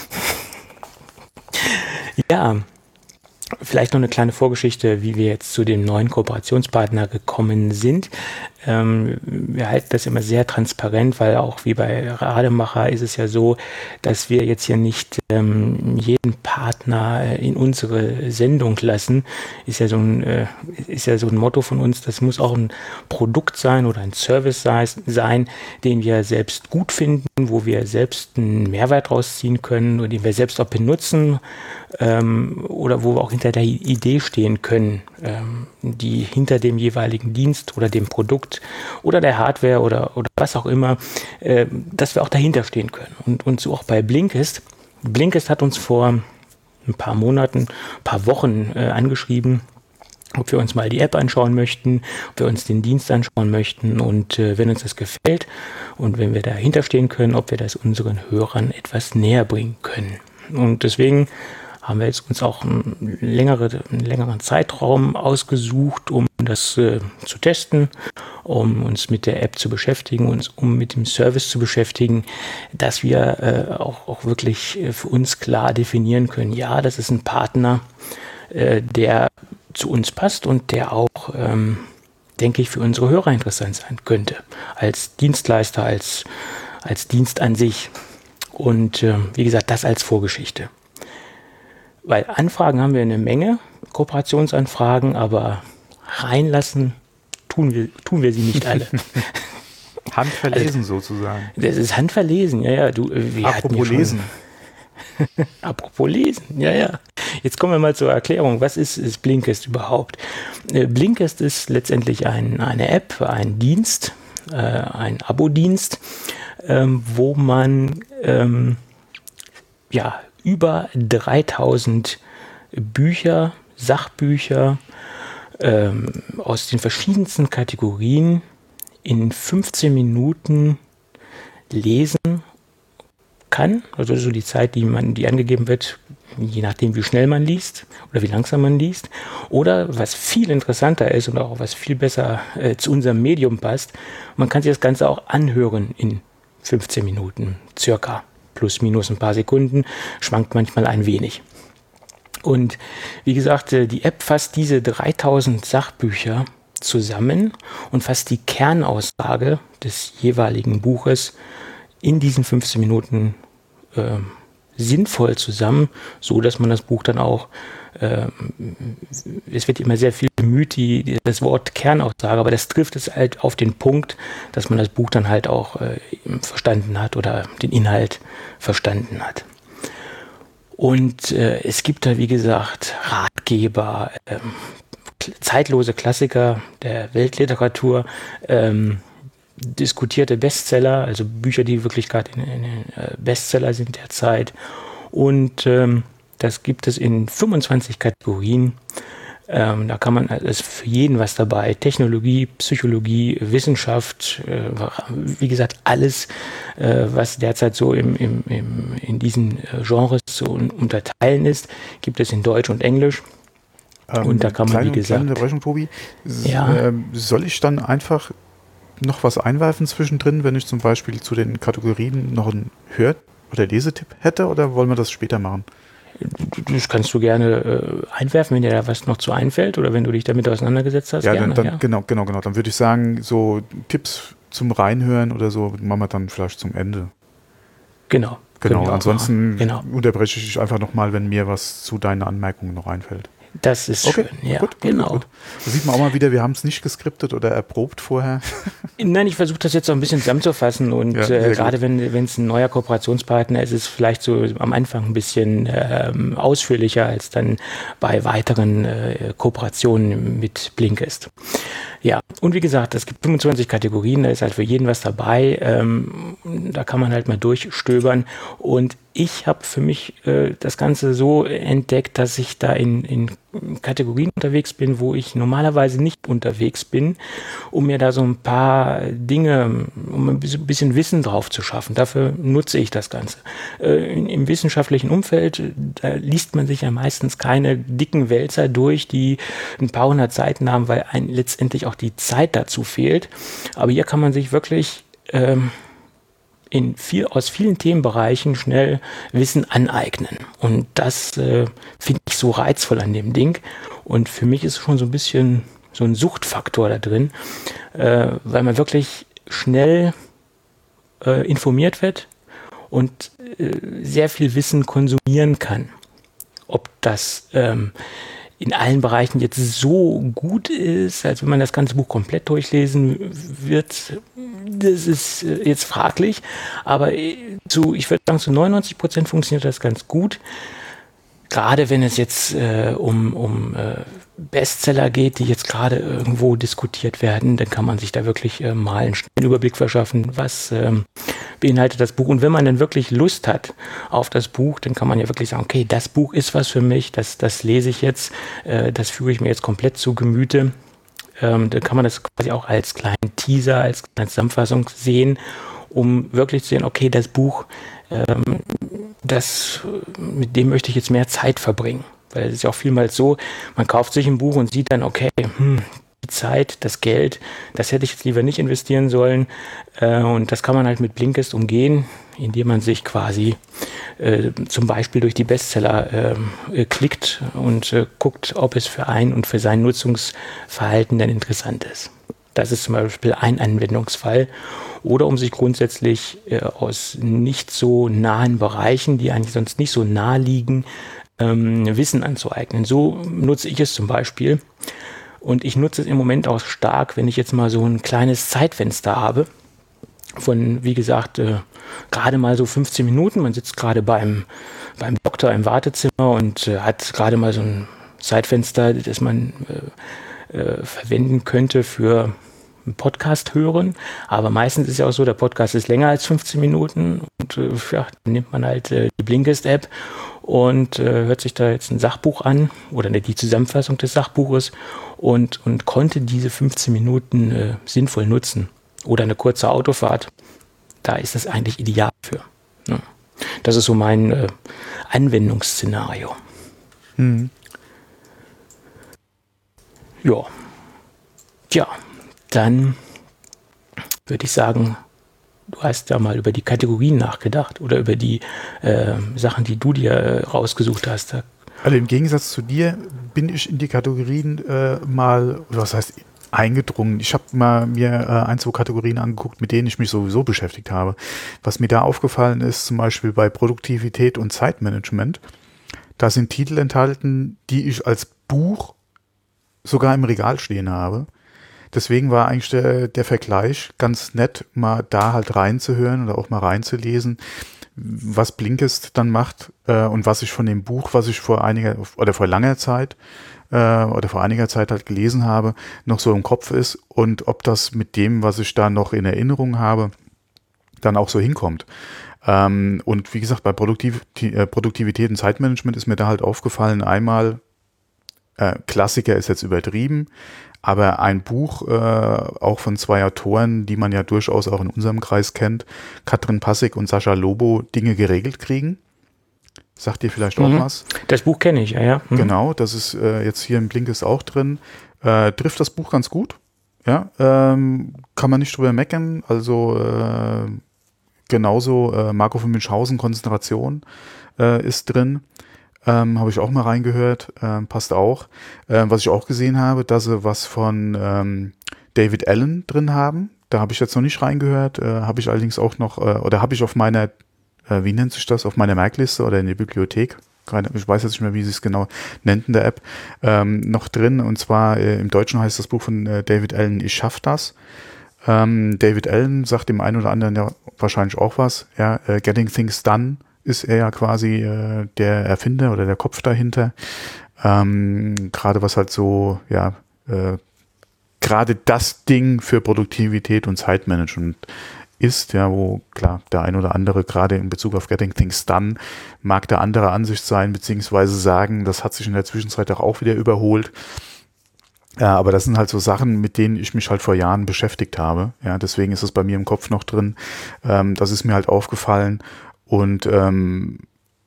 Ja. Vielleicht noch eine kleine Vorgeschichte, wie wir jetzt zu dem neuen Kooperationspartner gekommen sind. Wir halten das immer sehr transparent, weil auch wie bei Rademacher ist es ja so, dass wir jetzt hier nicht jeden Partner in unsere Sendung lassen, ist ja so ein Motto von uns. Das muss auch ein Produkt sein oder ein Service sein, den wir selbst gut finden, wo wir selbst einen Mehrwert rausziehen können und den wir selbst auch benutzen, oder wo wir auch hinter der Idee stehen können, die hinter dem jeweiligen Dienst oder dem Produkt oder der Hardware oder was auch immer, dass wir auch dahinter stehen können. Und so auch bei Blinkist. Blinkist hat uns vor ein paar Monaten, ein paar Wochen angeschrieben, ob wir uns mal die App anschauen möchten, ob wir uns den Dienst anschauen möchten und wenn uns das gefällt und wenn wir dahinter stehen können, ob wir das unseren Hörern etwas näher bringen können. Und deswegen haben wir jetzt uns auch einen längeren Zeitraum ausgesucht, um das zu testen, um uns mit der App zu beschäftigen, um mit dem Service zu beschäftigen, dass wir auch wirklich für uns klar definieren können, ja, das ist ein Partner, der zu uns passt und der auch, denke ich, für unsere Hörer interessant sein könnte, als Dienstleister, als Dienst an sich. Und wie gesagt, das als Vorgeschichte. Weil Anfragen haben wir eine Menge, Kooperationsanfragen, aber reinlassen tun wir sie nicht alle. Handverlesen also, sozusagen. Das ist handverlesen, ja. Apropos lesen. Apropos lesen, ja. Jetzt kommen wir mal zur Erklärung. Was ist Blinkist überhaupt? Blinkist ist letztendlich eine App, ein Dienst, ein Abo-Dienst, wo man über 3000 Bücher, Sachbücher aus den verschiedensten Kategorien in 15 Minuten lesen kann. Also so die Zeit, die angegeben wird, je nachdem, wie schnell man liest oder wie langsam man liest. Oder was viel interessanter ist und auch was viel besser zu unserem Medium passt, man kann sich das Ganze auch anhören in 15 Minuten circa. Plus, minus ein paar Sekunden, schwankt manchmal ein wenig. Und wie gesagt, die App fasst diese 3000 Sachbücher zusammen und fasst die Kernaussage des jeweiligen Buches in diesen 15 Minuten sinnvoll zusammen, so dass man das Buch dann auch, es wird immer sehr viel bemüht, das Wort Kernaussage, aber das trifft es halt auf den Punkt, dass man das Buch dann halt auch verstanden hat oder den Inhalt verstanden hat. Und es gibt da, wie gesagt, Ratgeber, zeitlose Klassiker der Weltliteratur, diskutierte Bestseller, also Bücher, die wirklich gerade in Bestseller sind derzeit. Und das gibt es in 25 Kategorien. Da kann man, ist für jeden was dabei. Technologie, Psychologie, Wissenschaft, wie gesagt, alles, was derzeit so in diesen Genres zu unterteilen ist, gibt es in Deutsch und Englisch. Und da kann man, wie gesagt... Kleine Unterbrechung, Tobi. Soll ich dann einfach noch was einwerfen zwischendrin, wenn ich zum Beispiel zu den Kategorien noch einen Hör- oder Lesetipp hätte, oder wollen wir das später machen? Das kannst du gerne einwerfen, wenn dir da was noch zu einfällt oder wenn du dich damit auseinandergesetzt hast. Ja, gerne, dann genau. Dann würde ich sagen, so Tipps zum Reinhören oder so machen wir dann vielleicht zum Ende. Genau. Ansonsten unterbreche ich dich einfach nochmal, wenn mir was zu deinen Anmerkungen noch einfällt. Das ist schön, ja, gut. Da sieht man auch mal wieder, wir haben es nicht geskriptet oder erprobt vorher. Nein, ich versuche das jetzt so ein bisschen zusammenzufassen und gerade wenn es ein neuer Kooperationspartner ist, ist es vielleicht so am Anfang ein bisschen ausführlicher als dann bei weiteren Kooperationen mit Blinkist. Ja, und wie gesagt, es gibt 25 Kategorien, da ist halt für jeden was dabei, da kann man halt mal durchstöbern und ich habe für mich das Ganze so entdeckt, dass ich da in Kategorien unterwegs bin, wo ich normalerweise nicht unterwegs bin, um mir da so ein paar Dinge, um ein bisschen Wissen drauf zu schaffen. Dafür nutze ich das Ganze. Im wissenschaftlichen Umfeld, da liest man sich ja meistens keine dicken Wälzer durch, die ein paar hundert Seiten haben, weil einem letztendlich auch die Zeit dazu fehlt. Aber hier kann man sich wirklich aus vielen Themenbereichen schnell Wissen aneignen. Und das finde ich so reizvoll an dem Ding. Und für mich ist schon so ein bisschen so ein Suchtfaktor da drin, weil man wirklich schnell informiert wird und sehr viel Wissen konsumieren kann. Ob das in allen Bereichen jetzt so gut ist, als wenn man das ganze Buch komplett durchlesen wird, das ist jetzt fraglich. Aber ich würde sagen, zu 99% funktioniert das ganz gut. Gerade wenn es jetzt um Bestseller geht, die jetzt gerade irgendwo diskutiert werden, dann kann man sich da wirklich mal einen schnellen Überblick verschaffen, was beinhaltet das Buch. Und wenn man dann wirklich Lust hat auf das Buch, dann kann man ja wirklich sagen, okay, das Buch ist was für mich, das lese ich jetzt, das führe ich mir jetzt komplett zu Gemüte. Dann kann man das quasi auch als kleinen Teaser, als kleine Zusammenfassung sehen, um wirklich zu sehen, okay, das Buch, mit dem möchte ich jetzt mehr Zeit verbringen. Weil es ist ja auch vielmals so, man kauft sich ein Buch und sieht dann, okay, die Zeit, das Geld, das hätte ich jetzt lieber nicht investieren sollen. Und das kann man halt mit Blinkist umgehen, indem man sich quasi zum Beispiel durch die Bestseller klickt und guckt, ob es für einen und für sein Nutzungsverhalten dann interessant ist. Das ist zum Beispiel ein Anwendungsfall. Oder um sich grundsätzlich aus nicht so nahen Bereichen, die eigentlich sonst nicht so nah liegen, Wissen anzueignen. So nutze ich es zum Beispiel. Und ich nutze es im Moment auch stark, wenn ich jetzt mal so ein kleines Zeitfenster habe. Von, wie gesagt, gerade mal so 15 Minuten. Man sitzt gerade beim Doktor im Wartezimmer und hat gerade mal so ein Zeitfenster, das man verwenden könnte für einen Podcast hören. Aber meistens ist ja auch so, der Podcast ist länger als 15 Minuten. Und dann nimmt man halt die Blinkist-App und hört sich da jetzt ein Sachbuch an oder die Zusammenfassung des Sachbuches und konnte diese 15 Minuten sinnvoll nutzen. Oder eine kurze Autofahrt. Da ist das eigentlich ideal für. Ja. Das ist so mein Anwendungsszenario. Mhm. Ja. Tja, dann würde ich sagen, du hast ja mal über die Kategorien nachgedacht oder über die Sachen, die du dir rausgesucht hast. Also im Gegensatz zu dir bin ich in die Kategorien was heißt eingedrungen. Ich habe mal mir ein, zwei Kategorien angeguckt, mit denen ich mich sowieso beschäftigt habe. Was mir da aufgefallen ist, zum Beispiel bei Produktivität und Zeitmanagement, da sind Titel enthalten, die ich als Buch sogar im Regal stehen habe. Deswegen war eigentlich der Vergleich ganz nett, mal da halt reinzuhören oder auch mal reinzulesen, was Blinkist dann macht und was ich von dem Buch, was ich vor einiger Zeit halt gelesen habe, noch so im Kopf ist und ob das mit dem, was ich da noch in Erinnerung habe, dann auch so hinkommt. Und wie gesagt, bei Produktivität und Zeitmanagement ist mir da halt aufgefallen, einmal Klassiker ist jetzt übertrieben, aber ein Buch auch von zwei Autoren, die man ja durchaus auch in unserem Kreis kennt, Katrin Passig und Sascha Lobo, Dinge geregelt kriegen. Sagt ihr vielleicht auch was? Das Buch kenne ich, ja. Mhm. Genau, das ist jetzt hier im Blinkist auch drin. Trifft das Buch ganz gut. Ja, kann man nicht drüber meckern. Also genauso Marco von Münchhausen, Konzentration ist drin. Habe ich auch mal reingehört, passt auch. Was ich auch gesehen habe, dass sie was von David Allen drin haben. Da habe ich jetzt noch nicht reingehört, habe ich allerdings auch noch, oder habe ich auf meiner, wie nennt sich das, auf meiner Merkliste oder in der Bibliothek, ich weiß jetzt nicht mehr, wie sie es genau nennt in der App, noch drin. Und zwar im Deutschen heißt das Buch von David Allen, Ich schaff das. David Allen sagt dem einen oder anderen ja wahrscheinlich auch was. Ja, Getting Things Done ist er ja quasi der Erfinder oder der Kopf dahinter. Gerade was halt so, ja, gerade das Ding für Produktivität und Zeitmanagement ist, ja, wo klar der ein oder andere gerade in Bezug auf Getting Things Done mag der andere Ansicht sein, beziehungsweise sagen, das hat sich in der Zwischenzeit auch wieder überholt. Ja, aber das sind halt so Sachen, mit denen ich mich halt vor Jahren beschäftigt habe. Ja, deswegen ist es bei mir im Kopf noch drin. Das ist mir halt aufgefallen. Und wie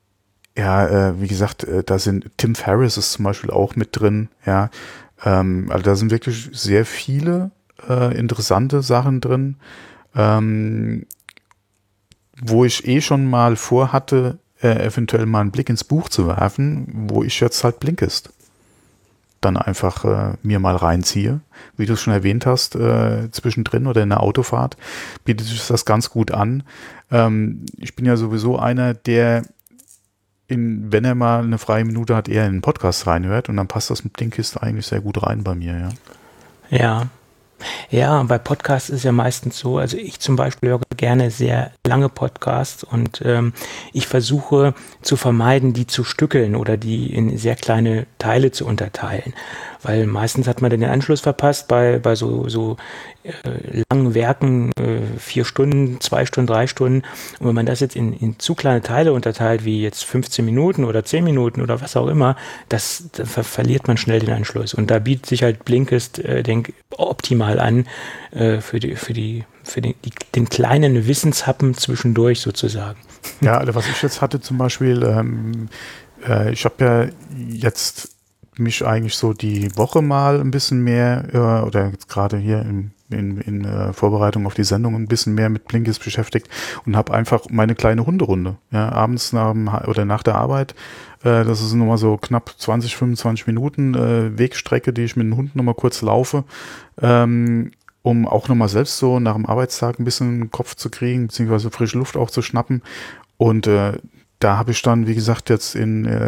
gesagt, da sind Tim Ferriss ist zum Beispiel auch mit drin. Ja, also da sind wirklich sehr viele interessante Sachen drin, wo ich schon mal vorhatte, eventuell mal einen Blick ins Buch zu werfen, wo ich jetzt halt Blinkist. dann einfach mir mal reinziehe. Wie du es schon erwähnt hast, zwischendrin oder in der Autofahrt bietet sich das ganz gut an. Ich bin ja sowieso einer, der wenn er mal eine freie Minute hat, eher in den Podcast reinhört und dann passt das mit Blinkist eigentlich sehr gut rein bei mir, ja. Ja. Ja, bei Podcasts ist ja meistens so, also ich zum Beispiel höre gerne sehr lange Podcasts und ich versuche zu vermeiden, die zu stückeln oder die in sehr kleine Teile zu unterteilen, weil meistens hat man den Anschluss verpasst bei so langen Werken, 4 Stunden, 2 Stunden, 3 Stunden, und wenn man das jetzt in zu kleine Teile unterteilt, wie jetzt 15 Minuten oder 10 Minuten oder was auch immer, da verliert man schnell den Anschluss und da bietet sich halt Blinkist, optimal an für den kleinen Wissenshappen zwischendurch sozusagen. Ja, also was ich jetzt hatte zum Beispiel, ich habe ja jetzt mich eigentlich so die Woche mal ein bisschen mehr oder jetzt gerade hier in Vorbereitung auf die Sendung ein bisschen mehr mit Blinkist beschäftigt und habe einfach meine kleine Hunderunde, ja, abends nach der Arbeit. Das ist nochmal so knapp 20, 25 Minuten Wegstrecke, die ich mit den Hunden nochmal kurz laufe, um auch nochmal selbst so nach dem Arbeitstag ein bisschen Kopf zu kriegen, beziehungsweise frische Luft auch zu schnappen. Und da habe ich dann, wie gesagt, jetzt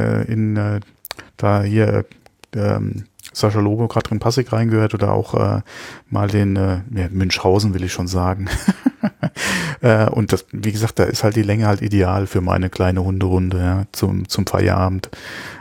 da hier Sascha Lobo, Katrin Passig reingehört oder auch mal den Münchhausen, will ich schon sagen. Und das, wie gesagt, da ist halt die Länge halt ideal für meine kleine Hunderunde, ja, zum Feierabend.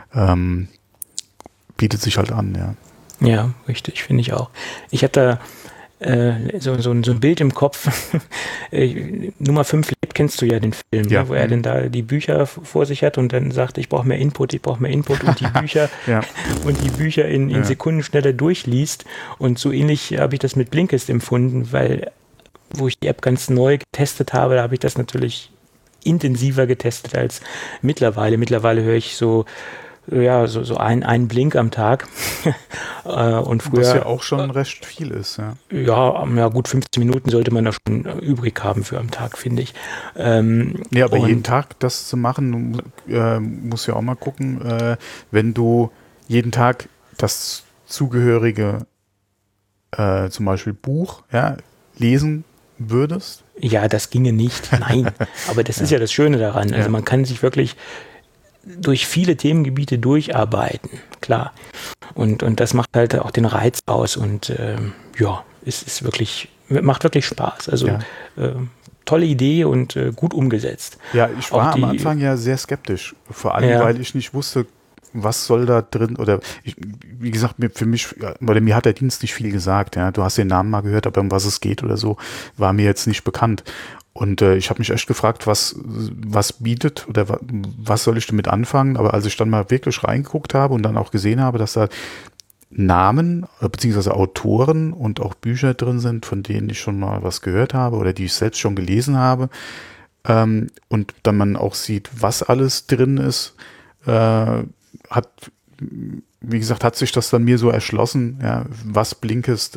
Bietet sich halt an, ja. Ja, richtig, finde ich auch. Ich hatte so ein Bild im Kopf. Nummer 5 lebt, kennst du ja den Film, ja, ne, wo er denn da die Bücher vor sich hat und dann sagt, ich brauche mehr Input und die Bücher ja. und die Bücher in Sekundenschnelle durchliest. Und so ähnlich habe ich das mit Blinkist empfunden, weil wo ich die App ganz neu getestet habe, da habe ich das natürlich intensiver getestet als mittlerweile. Mittlerweile höre ich so einen Blink am Tag. Und früher, was ja auch schon recht viel ist, ja. Ja, gut 15 Minuten sollte man da schon übrig haben für am Tag, finde ich. Ja, aber jeden Tag das zu machen, muss ja auch mal gucken, wenn du jeden Tag das zugehörige zum Beispiel Buch lesen würdest. Ja, das ginge nicht, nein. Aber das ist ja das Schöne daran. Also man kann sich wirklich durch viele Themengebiete durcharbeiten, klar. Und das macht halt auch den Reiz aus und es ist macht wirklich Spaß. Also tolle Idee und gut umgesetzt. Ja, ich war am Anfang ja sehr skeptisch, vor allem, weil ich nicht wusste, was soll da drin, oder wie gesagt, mir hat der Dienst nicht viel gesagt, ja. Du hast den Namen mal gehört, aber um was es geht oder so, war mir jetzt nicht bekannt. Und ich habe mich echt gefragt, was bietet oder was soll ich damit anfangen? Aber als ich dann mal wirklich reingeguckt habe und dann auch gesehen habe, dass da Namen beziehungsweise Autoren und auch Bücher drin sind, von denen ich schon mal was gehört habe oder die ich selbst schon gelesen habe, und dann man auch sieht, was alles drin ist, hat sich das dann mir so erschlossen, ja, was Blinkist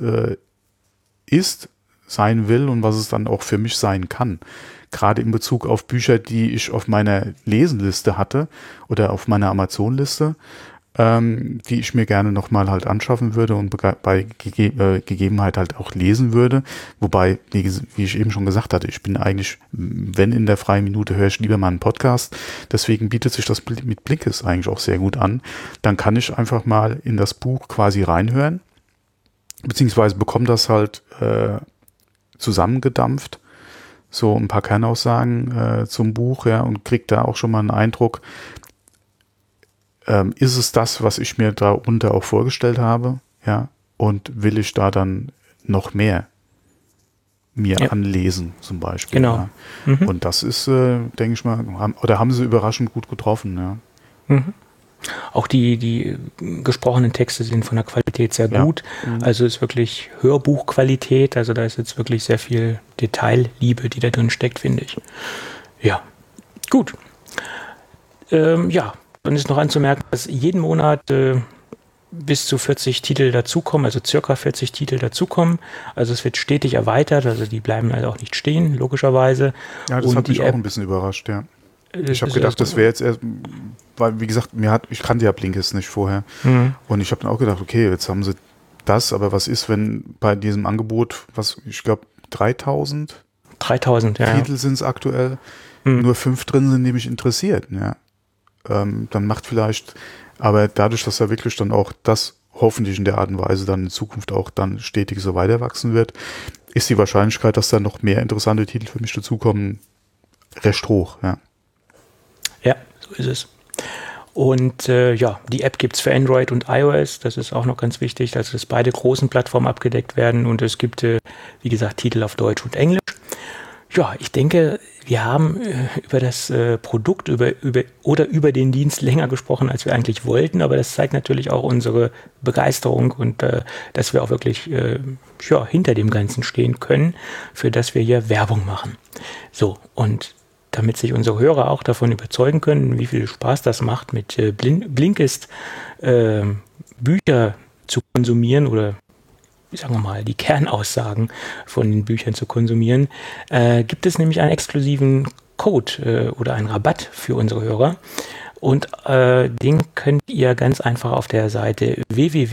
sein will und was es dann auch für mich sein kann. Gerade in Bezug auf Bücher, die ich auf meiner Lesenliste hatte oder auf meiner Amazon-Liste, die ich mir gerne nochmal halt anschaffen würde und bei Gegebenheit halt auch lesen würde. Wobei, wie ich eben schon gesagt hatte, ich bin eigentlich, wenn in der freien Minute, höre ich lieber mal einen Podcast. Deswegen bietet sich das mit Blinkist eigentlich auch sehr gut an. Dann kann ich einfach mal in das Buch quasi reinhören, beziehungsweise bekomme das halt zusammengedampft, so ein paar Kernaussagen zum Buch, ja, und kriege da auch schon mal einen Eindruck, ist es das, was ich mir darunter auch vorgestellt habe, ja, und will ich da dann noch mehr mir anlesen, zum Beispiel. Genau. Ja. Mhm. Und das ist, denke ich mal, haben sie überraschend gut getroffen, ja. Mhm. Auch die gesprochenen Texte sind von der Qualität sehr gut. Mhm. Also ist wirklich Hörbuchqualität. Also da ist jetzt wirklich sehr viel Detailliebe, die da drin steckt, finde ich. Ja, gut. Dann ist noch anzumerken, dass jeden Monat bis zu 40 Titel dazukommen, also circa 40 Titel dazukommen. Also es wird stetig erweitert, also die bleiben halt auch nicht stehen, logischerweise. Ja, das hat mich auch ein bisschen überrascht, ja. Ich habe gedacht, das wäre jetzt erst, weil wie gesagt, ich kannte ja Blinkist nicht vorher. Und ich habe dann auch gedacht, okay, jetzt haben sie das, aber was ist, wenn bei diesem Angebot, ich glaube 3000 Titel sind es aktuell, nur 5 drin sind, die mich interessiert. Ja. Dann macht vielleicht, aber dadurch, dass da wirklich dann auch das hoffentlich in der Art und Weise dann in Zukunft auch dann stetig so weiter wachsen wird, ist die Wahrscheinlichkeit, dass da noch mehr interessante Titel für mich dazukommen, recht hoch. Ja, ja, so ist es. Und die App gibt es für Android und iOS, das ist auch noch ganz wichtig, dass beide großen Plattformen abgedeckt werden und es gibt, wie gesagt, Titel auf Deutsch und Englisch. Ja, ich denke, wir haben über das Produkt über den Dienst länger gesprochen, als wir eigentlich wollten, aber das zeigt natürlich auch unsere Begeisterung und dass wir auch wirklich hinter dem Ganzen stehen können, für das wir hier Werbung machen. So, und damit sich unsere Hörer auch davon überzeugen können, wie viel Spaß das macht, mit Blinkist Bücher zu konsumieren oder sagen wir mal, die Kernaussagen von den Büchern zu konsumieren, gibt es nämlich einen exklusiven Code oder einen Rabatt für unsere Hörer. Und den könnt ihr ganz einfach auf der Seite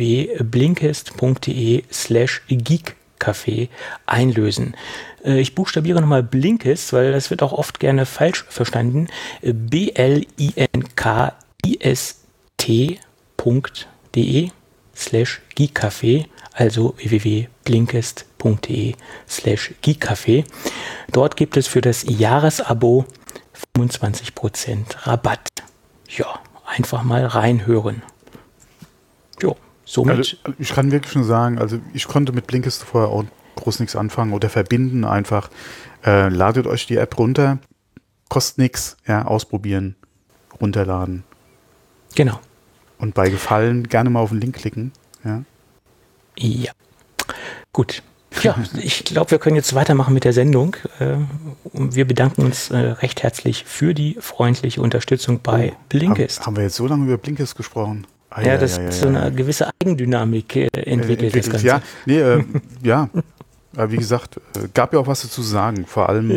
www.blinkist.de/geekcafé einlösen. Ich buchstabiere nochmal Blinkist, weil das wird auch oft gerne falsch verstanden. blinkist.de/geekcafé, also www.blinkist.de/geekcafé. Dort gibt es für das Jahresabo 25% Rabatt. Ja, einfach mal reinhören. Jo, somit. Also ich kann wirklich nur sagen, also ich konnte mit Blinkist vorher auch groß nichts anfangen oder verbinden einfach. Ladet euch die App runter, kostet nichts, ja, ausprobieren, runterladen. Genau. Und bei Gefallen gerne mal auf den Link klicken. Ja. Ja. Gut. Ja, ich glaube, wir können jetzt weitermachen mit der Sendung. Wir bedanken uns recht herzlich für die freundliche Unterstützung bei Blinkist. Haben wir jetzt so lange über Blinkist gesprochen? Das ist so eine gewisse Eigendynamik entwickelt. Das Ganze. Ja, ja. Aber wie gesagt, gab ja auch was dazu zu sagen. Vor allem,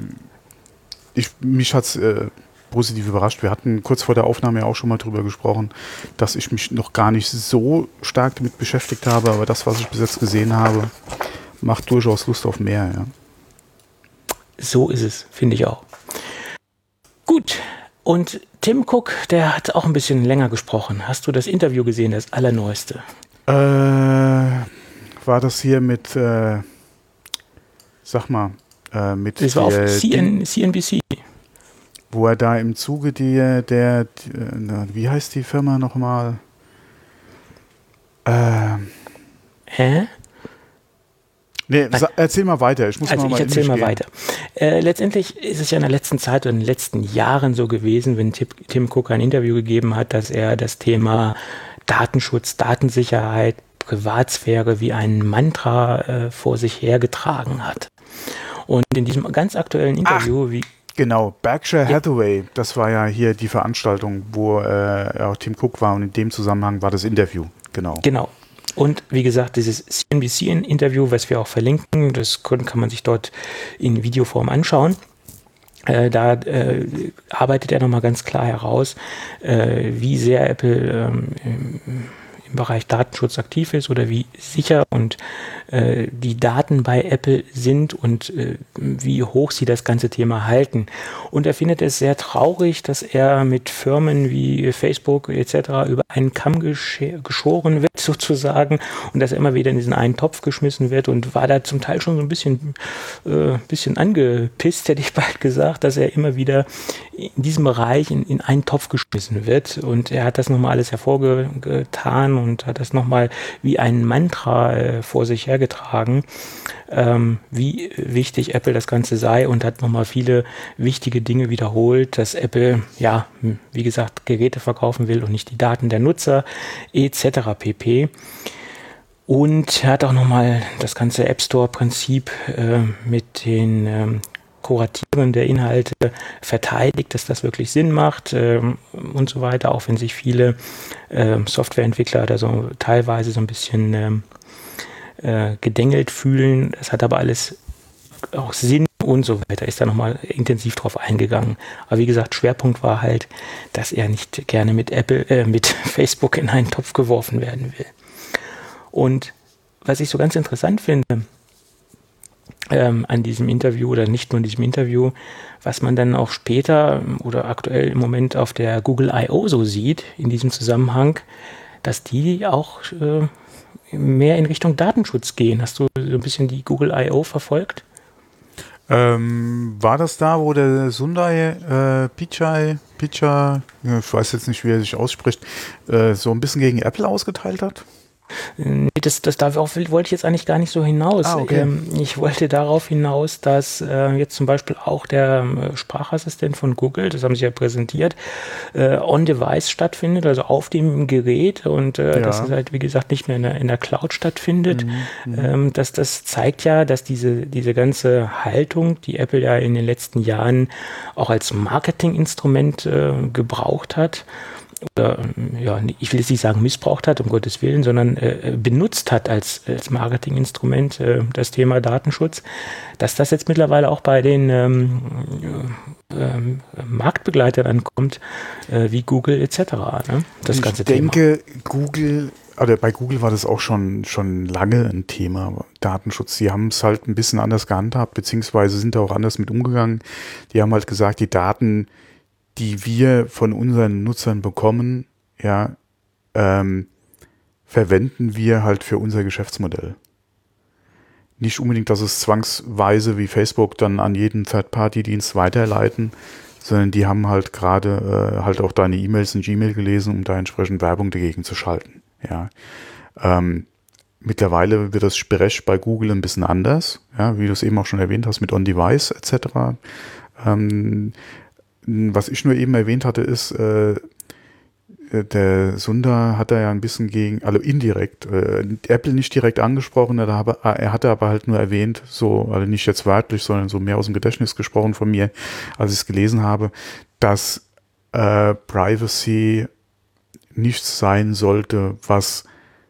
mich hat es positiv überrascht. Wir hatten kurz vor der Aufnahme ja auch schon mal drüber gesprochen, dass ich mich noch gar nicht so stark damit beschäftigt habe, aber das, was ich bis jetzt gesehen habe, macht durchaus Lust auf mehr. Ja. So ist es, finde ich auch. Gut, und Tim Cook, der hat auch ein bisschen länger gesprochen. Hast du das Interview gesehen, das allerneueste? War das hier mit, mit... Das war auf CNBC. Wo er da im Zuge wie heißt die Firma nochmal? Nee, erzähl mal weiter. Ich erzähl mal weiter. Letztendlich ist es ja in der letzten Zeit oder in den letzten Jahren so gewesen, wenn Tim Cook ein Interview gegeben hat, dass er das Thema Datenschutz, Datensicherheit, Privatsphäre wie ein Mantra vor sich hergetragen hat. Und in diesem ganz aktuellen Interview, Genau, Berkshire Hathaway, das war ja hier die Veranstaltung, wo auch Tim Cook war und in dem Zusammenhang war das Interview, genau. Genau. Und wie gesagt, dieses CNBC-Interview, was wir auch verlinken, das kann man sich dort in Videoform anschauen. Da arbeitet er nochmal ganz klar heraus, wie sehr Apple im Bereich Datenschutz aktiv ist oder wie sicher und die Daten bei Apple sind und wie hoch sie das ganze Thema halten. Und er findet es sehr traurig, dass er mit Firmen wie Facebook etc. über einen Kamm geschoren wird sozusagen und dass er immer wieder in diesen einen Topf geschmissen wird und war da zum Teil schon so ein bisschen angepisst, hätte ich bald gesagt, dass er immer wieder in diesem Bereich in einen Topf geschmissen wird. Und er hat das nochmal alles hervorgetan und hat das nochmal wie ein Mantra vor sich hergetragen, wie wichtig Apple das Ganze sei und hat nochmal viele wichtige Dinge wiederholt, dass Apple, ja, wie gesagt, Geräte verkaufen will und nicht die Daten der Nutzer etc. pp. Und er hat auch nochmal das ganze App Store-Prinzip mit den Kuratieren der Inhalte verteidigt, dass das wirklich Sinn macht und so weiter, auch wenn sich viele Softwareentwickler da so teilweise so ein bisschen gedengelt fühlen. Das hat aber alles auch Sinn und so weiter. Ist da nochmal intensiv drauf eingegangen. Aber wie gesagt, Schwerpunkt war halt, dass er nicht gerne mit Facebook in einen Topf geworfen werden will. Und was ich so ganz interessant finde, an diesem Interview oder nicht nur in diesem Interview, was man dann auch später oder aktuell im Moment auf der Google I.O. so sieht, in diesem Zusammenhang, dass die auch mehr in Richtung Datenschutz gehen. Hast du so ein bisschen die Google I.O. verfolgt? War das da, wo der Sundar Pichai, ich weiß jetzt nicht, wie er sich ausspricht, so ein bisschen gegen Apple ausgeteilt hat? Darauf wollte ich jetzt eigentlich gar nicht so hinaus. Okay. Ich wollte darauf hinaus, dass jetzt zum Beispiel auch der Sprachassistent von Google, das haben sie ja präsentiert, on-device stattfindet, also auf dem Gerät und dass es halt, wie gesagt, nicht mehr in der Cloud stattfindet. Das zeigt ja, dass diese ganze Haltung, die Apple ja in den letzten Jahren auch als Marketinginstrument gebraucht hat, oder ja, ich will jetzt nicht sagen missbraucht hat, um Gottes Willen, sondern benutzt hat als Marketinginstrument das Thema Datenschutz, dass das jetzt mittlerweile auch bei den Marktbegleitern ankommt, wie Google etc. Ne? Das ganze Thema. Ich denke, bei Google war das auch schon lange ein Thema, Datenschutz. Die haben es halt ein bisschen anders gehandhabt, beziehungsweise sind da auch anders mit umgegangen. Die haben halt gesagt, die Daten, die wir von unseren Nutzern bekommen, verwenden wir halt für unser Geschäftsmodell. Nicht unbedingt, dass es zwangsweise wie Facebook dann an jeden Third-Party-Dienst weiterleiten, sondern die haben halt gerade halt auch deine E-Mails in Gmail gelesen, um da entsprechend Werbung dagegen zu schalten. Ja. Mittlerweile wird das Sprech bei Google ein bisschen anders, ja, wie du es eben auch schon erwähnt hast, mit On-Device etc. Was ich nur eben erwähnt hatte, ist, der Sundar hat da ja ein bisschen also indirekt, Apple nicht direkt angesprochen, er hatte aber halt nur erwähnt, so, also nicht jetzt wörtlich, sondern so mehr aus dem Gedächtnis gesprochen von mir, als ich es gelesen habe, dass Privacy nichts sein sollte, was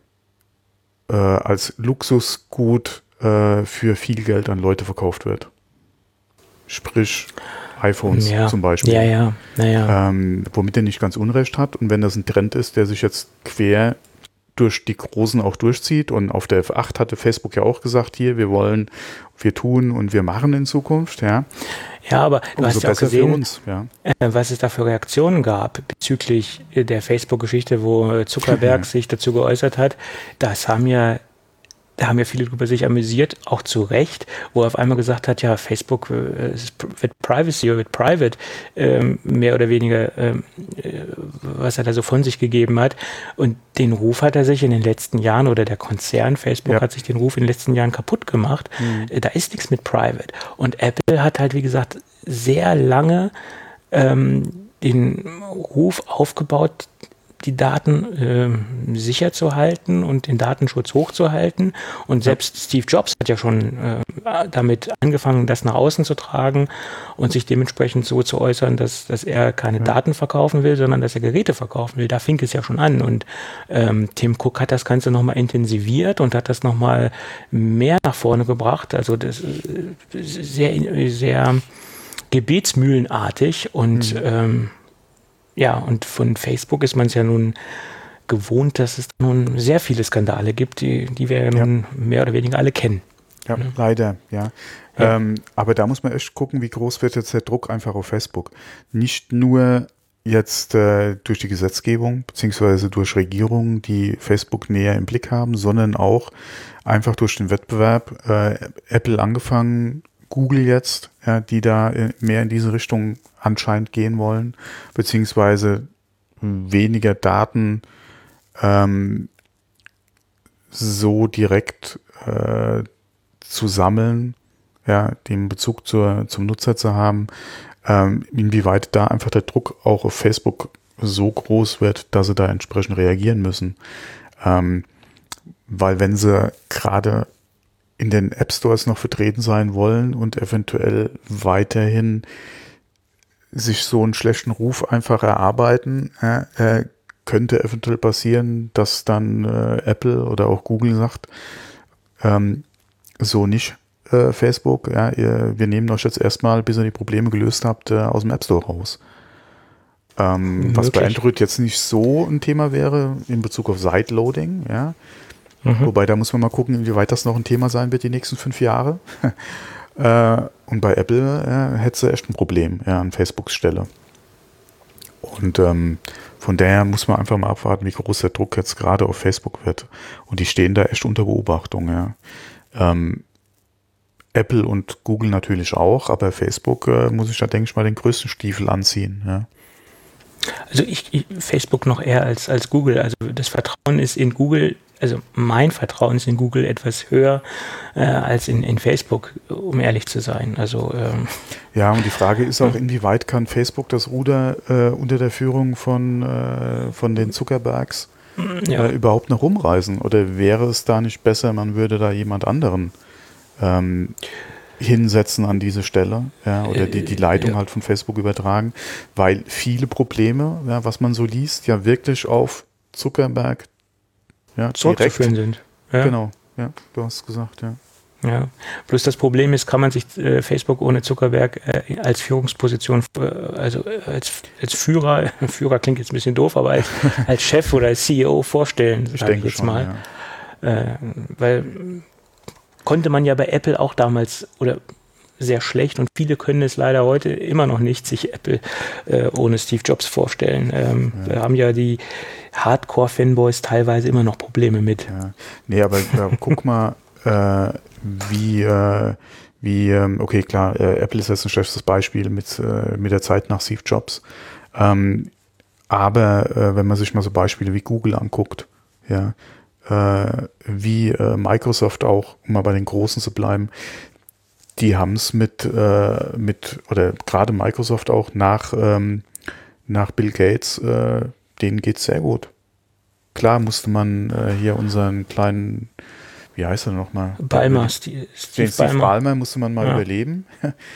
als Luxusgut für viel Geld an Leute verkauft wird. Sprich, iPhones zum Beispiel. Ja. Womit er nicht ganz Unrecht hat. Und wenn das ein Trend ist, der sich jetzt quer durch die Großen auch durchzieht, und auf der F8 hatte Facebook ja auch gesagt, hier, wir tun und wir machen in Zukunft, ja. Ja, aber du hast ja auch gesehen, was es da für Reaktionen gab bezüglich der Facebook-Geschichte, wo Zuckerberg sich dazu geäußert hat. Da haben ja viele drüber sich amüsiert, auch zu Recht, wo er auf einmal gesagt hat, ja, Facebook wird Privacy oder wird Private, mehr oder weniger, was er da so von sich gegeben hat. Und den Ruf hat er sich in den letzten Jahren, oder der Konzern Facebook hat sich den Ruf in den letzten Jahren kaputt gemacht. Da ist nichts mit Private. Und Apple hat halt, wie gesagt, sehr lange den Ruf aufgebaut, die Daten sicher zu halten und den Datenschutz hochzuhalten. Und selbst Steve Jobs hat ja schon damit angefangen, das nach außen zu tragen und sich dementsprechend so zu äußern, dass er keine Daten verkaufen will, sondern dass er Geräte verkaufen will. Da fing es ja schon an. Und Tim Cook hat das Ganze nochmal intensiviert und hat das nochmal mehr nach vorne gebracht. Also das ist sehr, sehr gebetsmühlenartig und und von Facebook ist man es ja nun gewohnt, dass es nun sehr viele Skandale gibt, die wir ja nun mehr oder weniger alle kennen. Ja, leider, ja. Aber da muss man echt gucken, wie groß wird jetzt der Druck einfach auf Facebook. Nicht nur jetzt durch die Gesetzgebung beziehungsweise durch Regierungen, die Facebook näher im Blick haben, sondern auch einfach durch den Wettbewerb. Apple angefangen, Google jetzt, die da mehr in diese Richtung anscheinend gehen wollen, beziehungsweise weniger Daten so direkt zu sammeln, den Bezug zum Nutzer zu haben, inwieweit da einfach der Druck auch auf Facebook so groß wird, dass sie da entsprechend reagieren müssen. Weil wenn sie gerade in den App Stores noch vertreten sein wollen und eventuell weiterhin sich so einen schlechten Ruf einfach erarbeiten, könnte eventuell passieren, dass dann Apple oder auch Google sagt, so nicht. Facebook, ja, wir nehmen euch jetzt erstmal, bis ihr die Probleme gelöst habt, aus dem App Store raus. Was bei Android jetzt nicht so ein Thema wäre in Bezug auf Sideloading, ja. Wobei, da muss man mal gucken, inwieweit das noch ein Thema sein wird die nächsten 5 Jahre. Und bei Apple hätte echt ein Problem, ja, an Facebooks Stelle. Und von daher muss man einfach mal abwarten, wie groß der Druck jetzt gerade auf Facebook wird. Und die stehen da echt unter Beobachtung, ja. Apple und Google natürlich auch, aber Facebook muss ich da, denke ich mal, den größten Stiefel anziehen, ja. Also ich Facebook noch eher als Google. Also das Vertrauen ist in Google, also mein Vertrauen ist in Google etwas höher als in Facebook, um ehrlich zu sein. Also ja, und die Frage ist auch, inwieweit kann Facebook das Ruder unter der Führung von den Zuckerbergs überhaupt noch rumreißen? Oder wäre es da nicht besser, man würde da jemand anderen hinsetzen an diese Stelle, ja, oder die Leitung halt von Facebook übertragen, weil viele Probleme, ja, was man so liest, ja wirklich auf Zuckerberg zurückzuführen sind. Ja. Genau, ja, du hast gesagt, ja. Ja, bloß das Problem ist, kann man sich Facebook ohne Zuckerberg als Führungsposition, also als Führer klingt jetzt ein bisschen doof, aber als Chef oder als CEO vorstellen, sage ich jetzt schon, mal. Ja. Weil konnte man ja bei Apple auch damals oder sehr schlecht und viele können es leider heute immer noch nicht, sich Apple ohne Steve Jobs vorstellen. Da haben ja die Hardcore-Fanboys teilweise immer noch Probleme mit. Ja. Nee, aber guck mal, okay, klar, Apple ist jetzt ein schlechtes Beispiel mit der Zeit nach Steve Jobs. Aber wenn man sich mal so Beispiele wie Google anguckt, ja, wie Microsoft auch, um mal bei den Großen zu bleiben, die haben es oder gerade Microsoft auch nach Bill Gates, denen geht es sehr gut. Klar musste man hier unseren kleinen, wie heißt er nochmal? Ballmer, Steve Ballmer musste man mal überleben.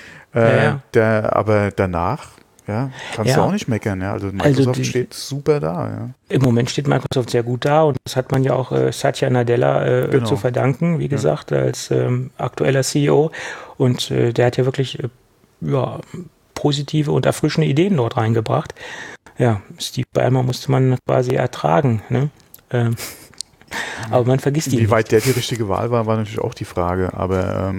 Aber danach, ja, kannst du auch nicht meckern. Ja? Also Microsoft steht super da. Ja. Im Moment steht Microsoft sehr gut da und das hat man ja auch Satya Nadella zu verdanken, wie gesagt, als aktueller CEO. Und der hat ja wirklich positive und erfrischende Ideen dort reingebracht. Ja, Steve Ballmer musste man quasi ertragen. Ne? Aber man vergisst ihn. Wie weit der die richtige Wahl war natürlich auch die Frage. Aber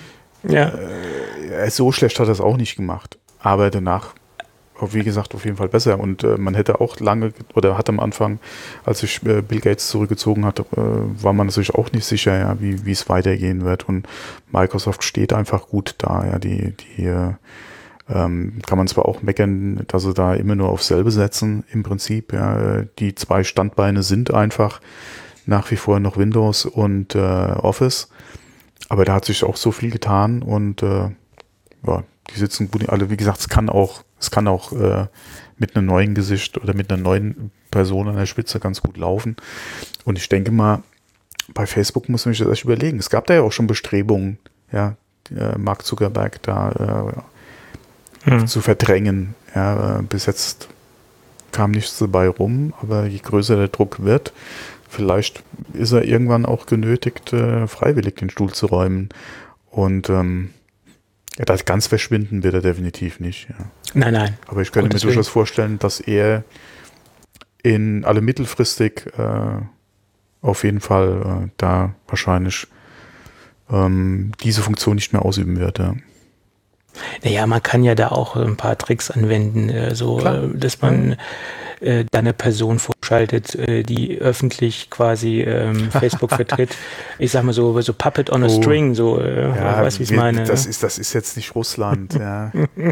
so schlecht hat er es auch nicht gemacht. Aber danach, wie gesagt, auf jeden Fall besser. Und man hätte auch hat am Anfang, als sich Bill Gates zurückgezogen hat, war man natürlich auch nicht sicher, ja, wie es weitergehen wird. Und Microsoft steht einfach gut da. Ja, die kann man zwar auch meckern, dass sie da immer nur auf selbe setzen, im Prinzip. Ja, die 2 Standbeine sind einfach nach wie vor noch Windows und Office. Aber da hat sich auch so viel getan und die sitzen gut alle. Wie gesagt, es kann auch mit einem neuen Gesicht oder mit einer neuen Person an der Spitze ganz gut laufen. Und ich denke mal, bei Facebook muss man sich das echt überlegen. Es gab da ja auch schon Bestrebungen, ja, Mark Zuckerberg da zu verdrängen. Ja, bis jetzt kam nichts dabei rum, aber je größer der Druck wird, vielleicht ist er irgendwann auch genötigt, freiwillig den Stuhl zu räumen. Und das ganz verschwinden wird er definitiv nicht. Ja. Nein. Aber ich könnte mir durchaus vorstellen, dass er mittelfristig auf jeden Fall da wahrscheinlich diese Funktion nicht mehr ausüben wird. Ja. Naja, man kann ja da auch ein paar Tricks anwenden, dass man da eine Person vorschaltet, die öffentlich quasi Facebook vertritt. Ich sag mal so Puppet on a String, weißt du, wie ich meine. Das ist jetzt nicht Russland. Ja.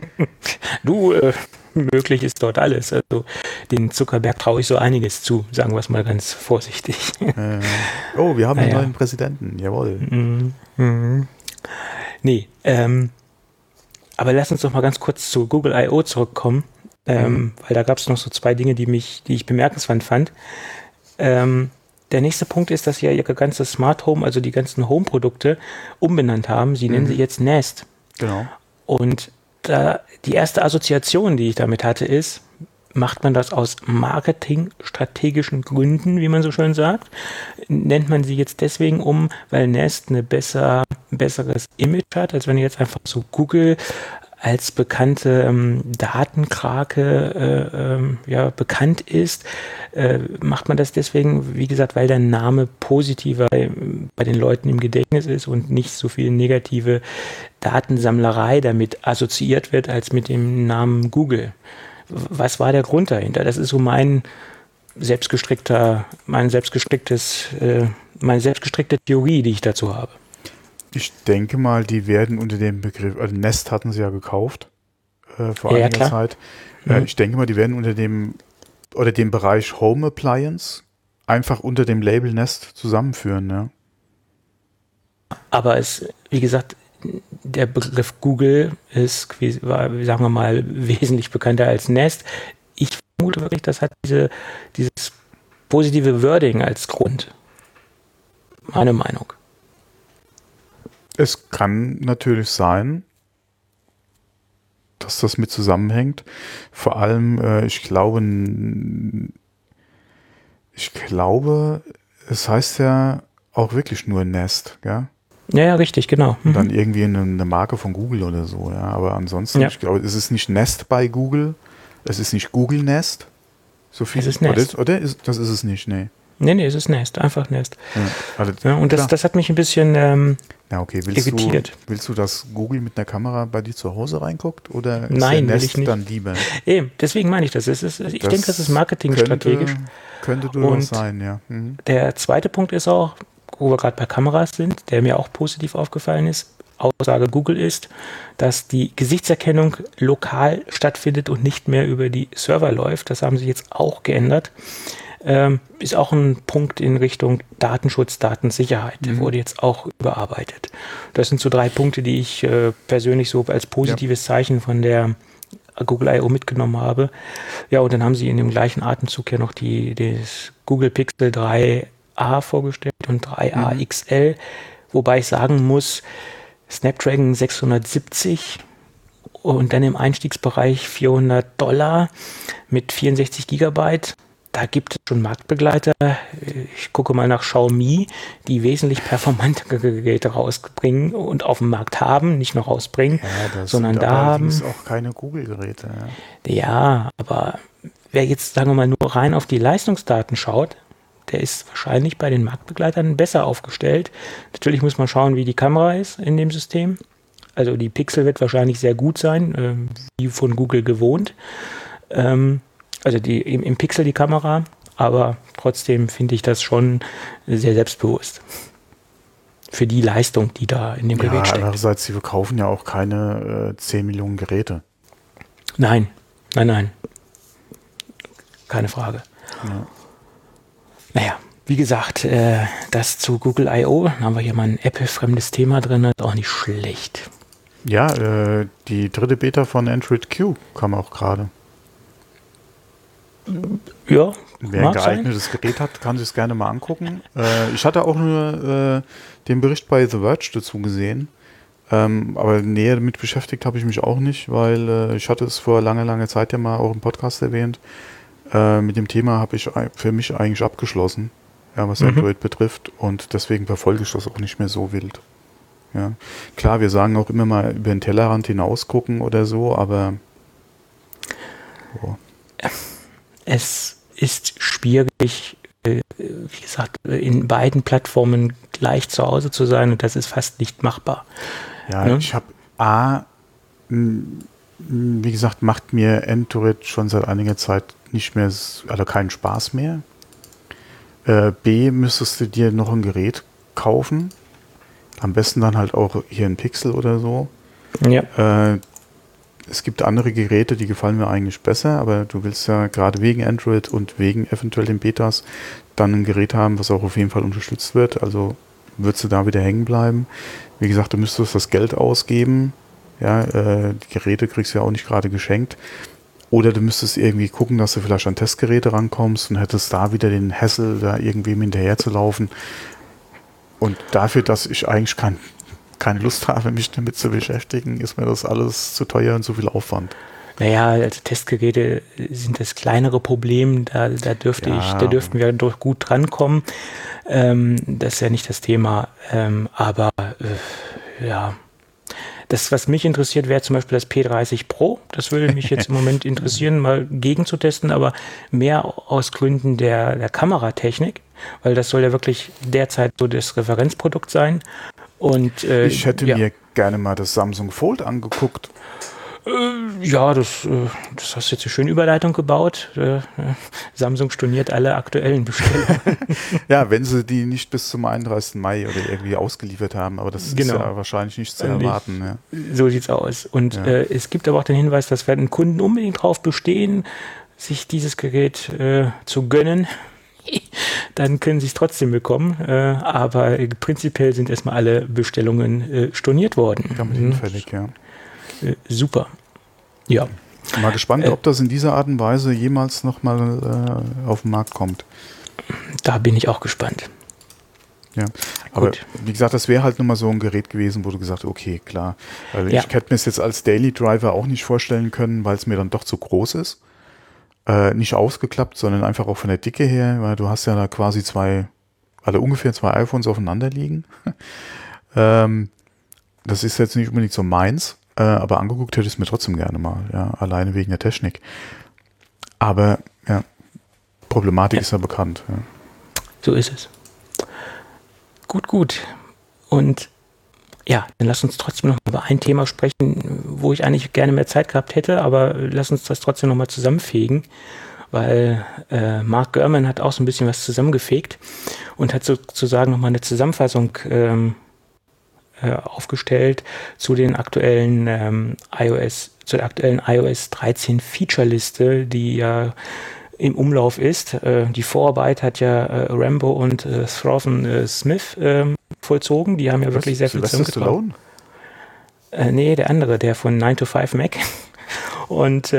Möglich ist dort alles. Also den Zuckerberg traue ich so einiges zu, sagen wir es mal ganz vorsichtig. Wir haben einen neuen Präsidenten, jawohl. Nee, aber lass uns doch mal ganz kurz zu Google I.O. zurückkommen, weil da gab es noch so 2 Dinge, die ich bemerkenswert fand. Der nächste Punkt ist, dass sie ja ihre ganze Smart Home, also die ganzen Home-Produkte umbenannt haben. Sie nennen sie jetzt Nest. Genau. Und die erste Assoziation, die ich damit hatte, ist, macht man das aus marketingstrategischen Gründen, wie man so schön sagt? Nennt man sie jetzt deswegen weil Nest eine besser ein besseres Image hat, als wenn jetzt einfach so Google als bekannte Datenkrake bekannt ist. Macht man das deswegen, wie gesagt, weil der Name positiver bei den Leuten im Gedächtnis ist und nicht so viel negative Datensammlerei damit assoziiert wird, als mit dem Namen Google. Was war der Grund dahinter? Das ist so meine selbstgestrickte Theorie, die ich dazu habe. Ich denke mal, die werden unter dem Begriff, also Nest hatten sie ja gekauft vor einiger Zeit. Ich denke mal, die werden unter dem Bereich Home Appliance einfach unter dem Label Nest zusammenführen. Ja. Aber wie gesagt, der Begriff Google sagen wir mal, wesentlich bekannter als Nest. Ich vermute wirklich, das hat dieses positive Wording als Grund. Meine Meinung. Es kann natürlich sein, dass das mit zusammenhängt. Vor allem, ich glaube, es heißt ja auch wirklich nur Nest, ja? Ja, richtig, genau. Und dann irgendwie eine Marke von Google oder so, ja. Aber ansonsten, ich glaube, es ist nicht Nest bei Google, es ist nicht Google Nest. So viel. Es ist Nest. Das ist es nicht, nee. Nee, es ist Nest, einfach Nest. Ja, und das hat mich ein bisschen irritiert. Willst du, dass Google mit einer Kamera bei dir zu Hause reinguckt oder ist Nein, der will Nest ich nicht. Dann lieber? Eben, deswegen meine ich das. Ich denke, das ist marketingstrategisch. Könnte durchaus sein, ja. Mhm. Der zweite Punkt ist auch, wo wir gerade bei Kameras sind, der mir auch positiv aufgefallen ist, Aussage Google ist, dass die Gesichtserkennung lokal stattfindet und nicht mehr über die Server läuft. Das haben sie jetzt auch geändert. Ist auch ein Punkt in Richtung Datenschutz, Datensicherheit. Der wurde jetzt auch überarbeitet. Das sind so 3 Punkte, die ich persönlich so als positives Zeichen von der Google I.O. mitgenommen habe. Ja, und dann haben sie in dem gleichen Atemzug ja noch das Google Pixel 3a vorgestellt und 3a XL, wobei ich sagen muss, Snapdragon 670 und dann im Einstiegsbereich $400 mit 64 Gigabyte. Da gibt es schon Marktbegleiter. Ich gucke mal nach Xiaomi, die wesentlich performantere Geräte rausbringen und auf dem Markt haben, nicht noch rausbringen, sondern da haben. Das sind auch keine Google-Geräte. Ja, aber wer jetzt, sagen wir mal, nur rein auf die Leistungsdaten schaut, der ist wahrscheinlich bei den Marktbegleitern besser aufgestellt. Natürlich muss man schauen, wie die Kamera ist in dem System. Also die Pixel wird wahrscheinlich sehr gut sein, wie von Google gewohnt. Also im Pixel die Kamera, aber trotzdem finde ich das schon sehr selbstbewusst. Für die Leistung, die da in dem Gerät steckt. Andererseits, sie verkaufen ja auch keine 10 Millionen Geräte. Nein. Keine Frage. Ja. Naja, wie gesagt, das zu Google I.O., da haben wir hier mal ein Apple-fremdes Thema drin, ist auch nicht schlecht. Ja, die 3. Beta von Android Q kam auch gerade. Ja, wer ein geeignetes Gerät hat, kann sich es gerne mal angucken. Ich hatte auch nur den Bericht bei The Verge dazu gesehen, aber näher damit beschäftigt habe ich mich auch nicht, weil ich hatte es vor langer Zeit ja mal auch im Podcast erwähnt. Mit dem Thema habe ich für mich eigentlich abgeschlossen, ja, was Android betrifft, und deswegen verfolge ich das auch nicht mehr so wild. Ja. Klar, wir sagen auch immer mal über den Tellerrand hinaus gucken oder so, aber es ist schwierig, wie gesagt, in beiden Plattformen gleich zu Hause zu sein, und das ist fast nicht machbar. Ja, ich habe wie gesagt, macht mir Android schon seit einiger Zeit nicht mehr, also keinen Spaß mehr. B, müsstest du dir noch ein Gerät kaufen. Am besten dann halt auch hier ein Pixel oder so. Ja. Es gibt andere Geräte, die gefallen mir eigentlich besser, aber du willst ja gerade wegen Android und wegen eventuell den Betas dann ein Gerät haben, was auch auf jeden Fall unterstützt wird. Also würdest du da wieder hängen bleiben. Wie gesagt, du müsstest das Geld ausgeben. Ja, die Geräte kriegst du ja auch nicht gerade geschenkt. Oder du müsstest irgendwie gucken, dass du vielleicht an Testgeräte rankommst und hättest da wieder den Hassel, da irgendwem hinterher zu laufen. Und dafür, dass ich eigentlich keine Lust habe, mich damit zu beschäftigen, ist mir das alles zu teuer und zu viel Aufwand. Naja, also Testgeräte sind das kleinere Problem, da dürften wir doch gut drankommen. Das ist ja nicht das Thema, aber ja, das, was mich interessiert, wäre zum Beispiel das P30 Pro. Das würde mich jetzt im Moment interessieren, mal gegenzutasten, aber mehr aus Gründen der Kameratechnik, weil das soll ja wirklich derzeit so das Referenzprodukt sein. Und, ich hätte mir gerne mal das Samsung Fold angeguckt. Ja, das hast du jetzt eine schöne Überleitung gebaut. Samsung storniert alle aktuellen Bestellungen. Ja, wenn sie die nicht bis zum 31. Mai oder irgendwie ausgeliefert haben, aber das ist ja wahrscheinlich nicht zu erwarten. Ja. So sieht's aus. Und es gibt aber auch den Hinweis, dass wenn Kunden unbedingt darauf bestehen, sich dieses Gerät zu gönnen, dann können sie es trotzdem bekommen. Aber prinzipiell sind erstmal alle Bestellungen storniert worden. Damit hinfällig, ja. Super. Ja. Mal gespannt, ob das in dieser Art und Weise jemals nochmal auf den Markt kommt. Da bin ich auch gespannt. Ja, aber wie gesagt, das wäre halt nochmal so ein Gerät gewesen, wo du gesagt hast, okay, klar. Weil ich hätte mir es jetzt als Daily Driver auch nicht vorstellen können, weil es mir dann doch zu groß ist. Nicht ausgeklappt, sondern einfach auch von der Dicke her, weil du hast ja da quasi ungefähr zwei iPhones aufeinander liegen. Das ist jetzt nicht unbedingt so meins. Aber angeguckt hätte ich es mir trotzdem gerne mal, ja, alleine wegen der Technik. Aber ja, Problematik ist ja bekannt. Ja. So ist es. Gut. Und ja, dann lass uns trotzdem noch über ein Thema sprechen, wo ich eigentlich gerne mehr Zeit gehabt hätte, aber lass uns das trotzdem noch mal zusammenfegen, weil Mark Gurman hat auch so ein bisschen was zusammengefegt und hat sozusagen noch mal eine Zusammenfassung aufgestellt zu den aktuellen zur aktuellen iOS 13 Feature-Liste, die ja im Umlauf ist. Die Vorarbeit hat ja Rambo und Thorsten Smith vollzogen. Die haben ja wirklich sehr viel zusammengetragen. Nee, der andere, der von 9 to 5 Mac. Und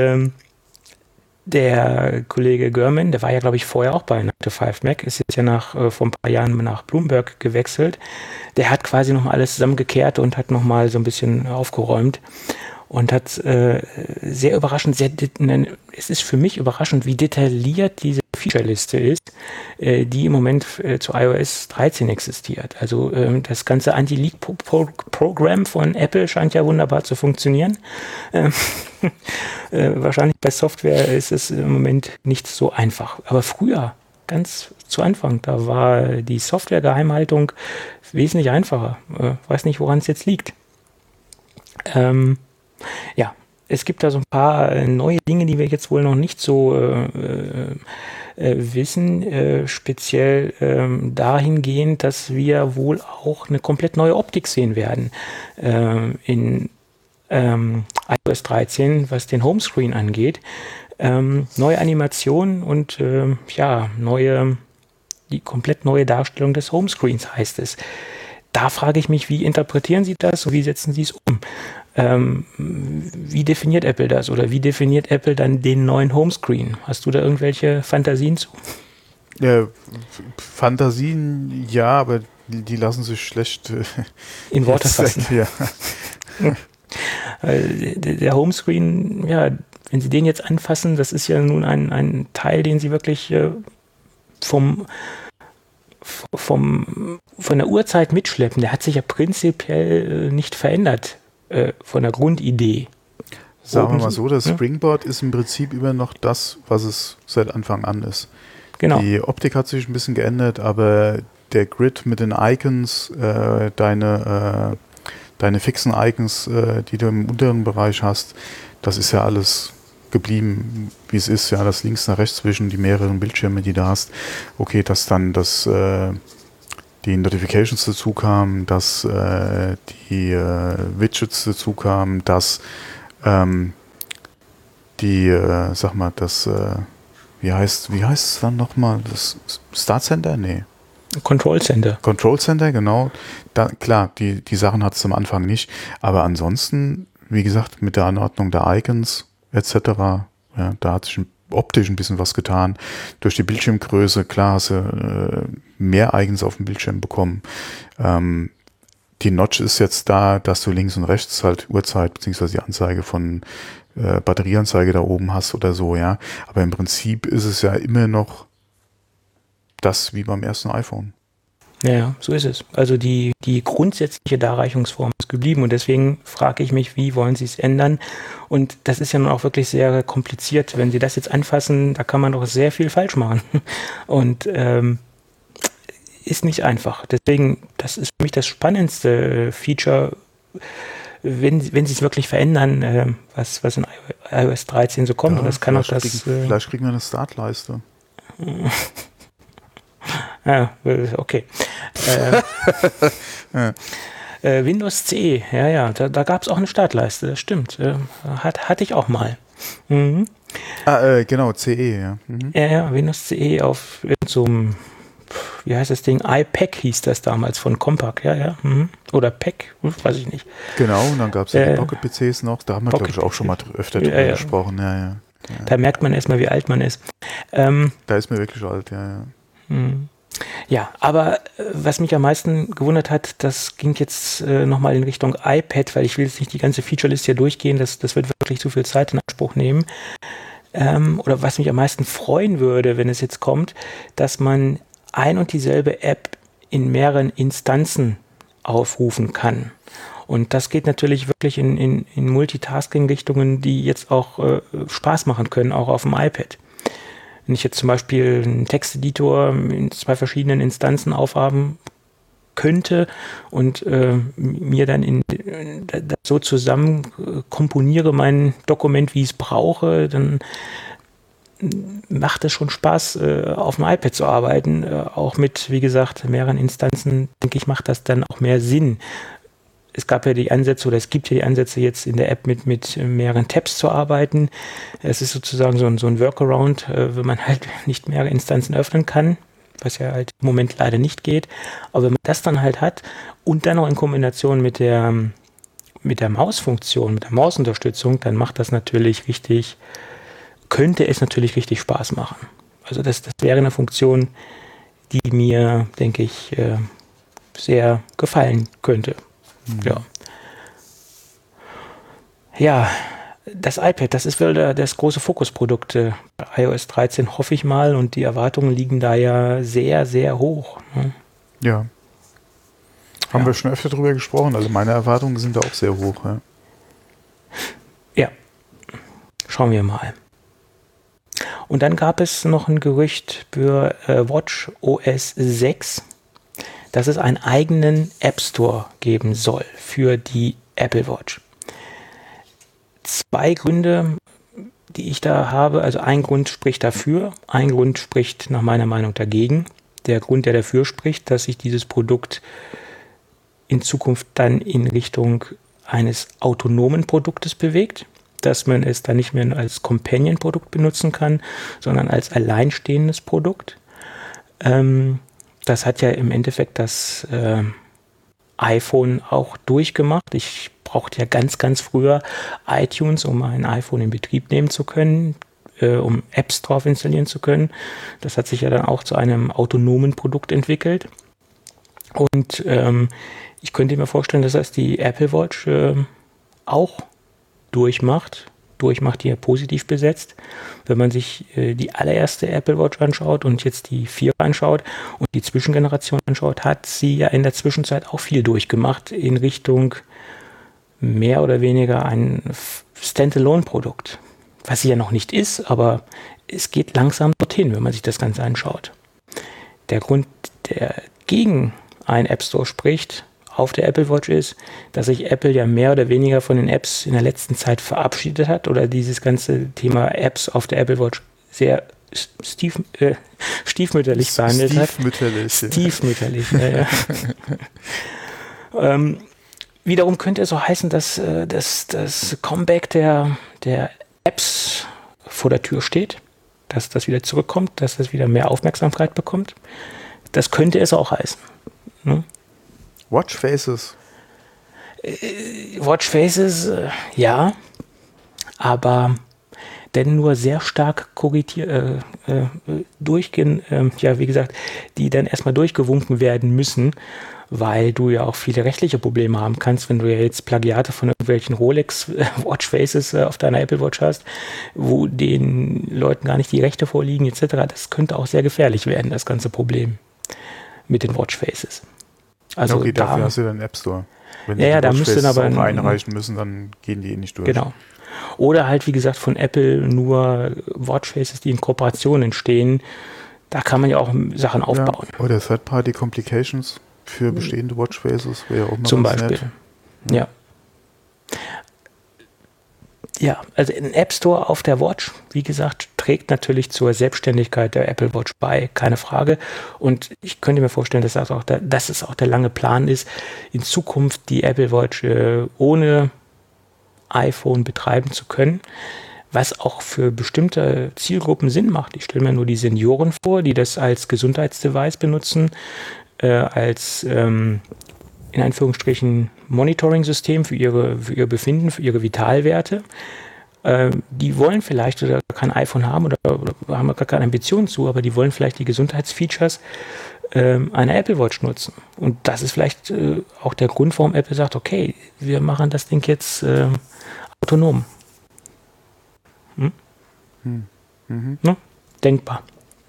der Kollege Gurman, der war ja, glaube ich, vorher auch bei 9 to 5 Mac, ist jetzt ja vor ein paar Jahren nach Bloomberg gewechselt. Der hat quasi nochmal alles zusammengekehrt und hat nochmal so ein bisschen aufgeräumt und hat sehr überraschend, es ist für mich überraschend, wie detailliert diese Feature-Liste ist, die im Moment zu iOS 13 existiert. Also das ganze Anti-Leak-Programm von Apple scheint ja wunderbar zu funktionieren. Wahrscheinlich bei Software ist es im Moment nicht so einfach. Aber früher, ganz zu Anfang, da war die Software-Geheimhaltung wesentlich einfacher. Weiß nicht, woran es jetzt liegt. Ja, es gibt da so ein paar neue Dinge, die wir jetzt wohl noch nicht so wissen, speziell dahingehend, dass wir wohl auch eine komplett neue Optik sehen werden in iOS 13, was den Homescreen angeht. Neue Animationen und die komplett neue Darstellung des Homescreens heißt es. Da frage ich mich, wie interpretieren Sie das und wie setzen Sie es um? Wie definiert Apple das oder wie definiert Apple dann den neuen Homescreen? Hast du da irgendwelche Fantasien zu? Fantasien, ja, aber die lassen sich schlecht in Worte fassen. Ja. Der Homescreen, ja, wenn Sie den jetzt anfassen, das ist ja nun ein Teil, den Sie wirklich von der Urzeit mitschleppen. Der hat sich ja prinzipiell nicht verändert von der Grundidee. Sagen wir mal so, das Springboard ist im Prinzip immer noch das, was es seit Anfang an ist. Genau. Die Optik hat sich ein bisschen geändert, aber der Grid mit den Icons, deine fixen Icons, die du im unteren Bereich hast, das ist ja alles geblieben, wie es ist, ja, das links nach rechts zwischen die mehreren Bildschirme, die du hast. Okay, dass dann die Notifications dazu kamen, dass die Widgets dazu kamen, dass wie heißt es dann nochmal? Das Start Center? Nee. Control Center. Control Center, genau. Klar, die Sachen hat es am Anfang nicht, aber ansonsten, wie gesagt, mit der Anordnung der Icons etc., ja, da hat sich optisch ein bisschen was getan. Durch die Bildschirmgröße, klar, hast du mehr Icons auf dem Bildschirm bekommen. Die Notch ist jetzt da, dass du links und rechts halt Uhrzeit beziehungsweise die Anzeige von Batterieanzeige da oben hast oder so, ja. Aber im Prinzip ist es ja immer noch das wie beim ersten iPhone. Ja, so ist es. Also die grundsätzliche Darreichungsform ist geblieben und deswegen frage ich mich, wie wollen Sie es ändern? Und das ist ja nun auch wirklich sehr kompliziert. Wenn Sie das jetzt anfassen, da kann man doch sehr viel falsch machen. Und ist nicht einfach. Deswegen, das ist für mich das spannendste Feature, wenn Sie es wirklich verändern, was in iOS 13 so kommt. Ja, und das kann auch vielleicht kriegen wir eine Startleiste. Ja, okay. Windows CE, ja, da gab es auch eine Startleiste, das stimmt. Hatte ich auch mal. Mhm. Genau, CE, ja. Mhm. Ja, Windows CE auf so einem, wie heißt das Ding? iPack hieß das damals von Compaq, ja. Mhm. Oder Pack, weiß ich nicht. Genau, und dann gab es ja die Pocket-PCs noch, da haben wir, glaube ich, auch schon mal öfter drüber gesprochen. Ja. Da merkt man erstmal, wie alt man ist. Da ist mir wirklich alt, ja. Ja, aber was mich am meisten gewundert hat, das ging jetzt nochmal in Richtung iPad, weil ich will jetzt nicht die ganze Feature-Liste hier durchgehen, das wird wirklich zu viel Zeit in Anspruch nehmen. Oder was mich am meisten freuen würde, wenn es jetzt kommt, dass man ein und dieselbe App in mehreren Instanzen aufrufen kann. Und das geht natürlich wirklich in Multitasking-Richtungen, die jetzt auch Spaß machen können, auch auf dem iPad. Wenn ich jetzt zum Beispiel einen Texteditor in 2 verschiedenen Instanzen aufhaben könnte und mir dann das so zusammen komponiere mein Dokument, wie ich es brauche, dann macht es schon Spaß, auf dem iPad zu arbeiten. Auch mit, wie gesagt, mehreren Instanzen, denke ich, macht das dann auch mehr Sinn. Es gab ja die Ansätze, oder es gibt ja die Ansätze, jetzt in der App mit mehreren Tabs zu arbeiten. Es ist sozusagen so ein Workaround, wenn man halt nicht mehrere Instanzen öffnen kann, was ja halt im Moment leider nicht geht. Aber wenn man das dann halt hat und dann noch in Kombination mit der Mausfunktion, mit der Mausunterstützung, dann könnte es natürlich richtig Spaß machen. Also das wäre eine Funktion, die mir, denke ich, sehr gefallen könnte. Ja, das iPad, das ist wohl das große Fokusprodukt bei iOS 13, hoffe ich mal, und die Erwartungen liegen da ja sehr, sehr hoch. Ne? Ja. Haben wir schon öfter drüber gesprochen, also meine Erwartungen sind da auch sehr hoch. Ja, schauen wir mal. Und dann gab es noch ein Gerücht für WatchOS 6, dass es einen eigenen App Store geben soll für die Apple Watch. 2 Gründe, die ich da habe. Also ein Grund spricht dafür, ein Grund spricht nach meiner Meinung dagegen. Der Grund, der dafür spricht, dass sich dieses Produkt in Zukunft dann in Richtung eines autonomen Produktes bewegt, dass man es dann nicht mehr als Companion-Produkt benutzen kann, sondern als alleinstehendes Produkt. Das hat ja im Endeffekt das iPhone auch durchgemacht. Ich brauchte ja ganz, ganz früher iTunes, um ein iPhone in Betrieb nehmen zu können, um Apps drauf installieren zu können. Das hat sich ja dann auch zu einem autonomen Produkt entwickelt. Und ich könnte mir vorstellen, dass das die Apple Watch auch durchmacht hier positiv besetzt. Wenn man sich die allererste Apple Watch anschaut und jetzt die 4 anschaut und die Zwischengeneration anschaut, hat sie ja in der Zwischenzeit auch viel durchgemacht in Richtung mehr oder weniger ein Standalone-Produkt. Was sie ja noch nicht ist, aber es geht langsam dorthin, wenn man sich das Ganze anschaut. Der Grund, der gegen einen App Store spricht, auf der Apple Watch ist, dass sich Apple ja mehr oder weniger von den Apps in der letzten Zeit verabschiedet hat oder dieses ganze Thema Apps auf der Apple Watch sehr stiefmütterlich behandelt hat. Stiefmütterlich, ja. Wiederum könnte es auch heißen, dass das Comeback der Apps vor der Tür steht, dass das wieder zurückkommt, dass das wieder mehr Aufmerksamkeit bekommt. Das könnte es auch heißen. Ne? Watchfaces. Watchfaces, ja, aber denn nur sehr stark wie gesagt, die dann erstmal durchgewunken werden müssen, weil du ja auch viele rechtliche Probleme haben kannst, wenn du ja jetzt Plagiate von irgendwelchen Rolex Watchfaces auf deiner Apple Watch hast, wo den Leuten gar nicht die Rechte vorliegen etc. Das könnte auch sehr gefährlich werden, das ganze Problem. mit den Watchfaces. Also okay, dafür hast du dann einen App Store. Wenn ja, die da müsste aber auch einreichen müssen, dann gehen die nicht durch. Genau. Oder halt, wie gesagt, von Apple nur Watchfaces, die in Kooperation entstehen. Da kann man ja auch Sachen aufbauen. Ja, oder Third-Party-Complications für bestehende Watchfaces wäre auch mal Zum ganz Beispiel. nett. Ja. Ja, also ein App Store auf der Watch, wie gesagt, trägt natürlich zur Selbstständigkeit der Apple Watch bei, keine Frage. Und ich könnte mir vorstellen, dass es auch der lange Plan ist, in Zukunft die Apple Watch ohne iPhone betreiben zu können, was auch für bestimmte Zielgruppen Sinn macht. Ich stelle mir nur die Senioren vor, die das als Gesundheitsdevice benutzen, als in Anführungsstrichen Monitoring-System für ihr Befinden, für ihre Vitalwerte. Die wollen vielleicht oder kein iPhone haben oder haben gar keine Ambitionen zu, aber die wollen vielleicht die Gesundheitsfeatures einer Apple Watch nutzen. Und das ist vielleicht auch der Grund, warum Apple sagt, okay, wir machen das Ding jetzt autonom. Ne? Denkbar.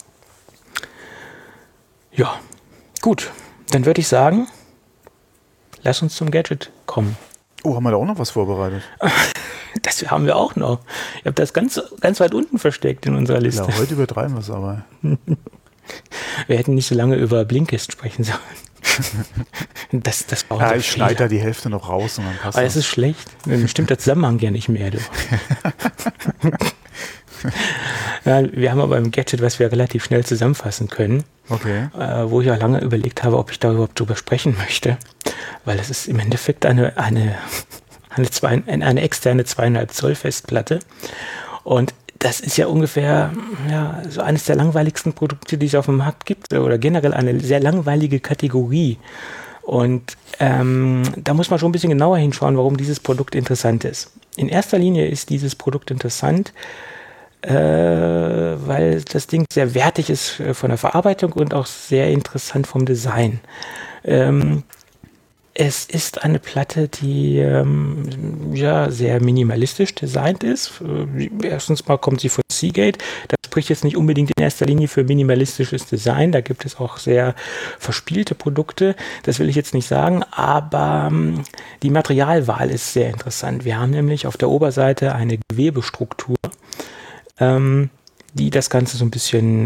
Ja, gut. Dann würde ich sagen, lass uns zum Gadget kommen. Oh, haben wir da auch noch was vorbereitet? Das haben wir auch noch. Ich habe das ganz, ganz weit unten versteckt in unserer Liste. Ja, heute übertreiben wir es aber. Wir hätten nicht so lange über Blinkist sprechen sollen. Das war ja, ich schneide da die Hälfte noch raus und dann passt das. Es ist schlecht. Dann stimmt der Zusammenhang ja nicht mehr. Du. Ja, wir haben aber ein Gadget, was wir relativ schnell zusammenfassen können. Okay. Wo ich auch lange überlegt habe, ob ich da überhaupt drüber sprechen möchte. Weil es ist im Endeffekt eine externe 2,5 Zoll Festplatte. Und das ist ja ungefähr so eines der langweiligsten Produkte, die es auf dem Markt gibt. Oder generell eine sehr langweilige Kategorie. Und da muss man schon ein bisschen genauer hinschauen, warum dieses Produkt interessant ist. In erster Linie ist dieses Produkt interessant, weil das Ding sehr wertig ist von der Verarbeitung und auch sehr interessant vom Design. Es ist eine Platte, die sehr minimalistisch designt ist. Erstens mal kommt sie von Seagate. Das spricht jetzt nicht unbedingt in erster Linie für minimalistisches Design. Da gibt es auch sehr verspielte Produkte. Das will ich jetzt nicht sagen, aber die Materialwahl ist sehr interessant. Wir haben nämlich auf der Oberseite eine Gewebestruktur, die das Ganze so ein bisschen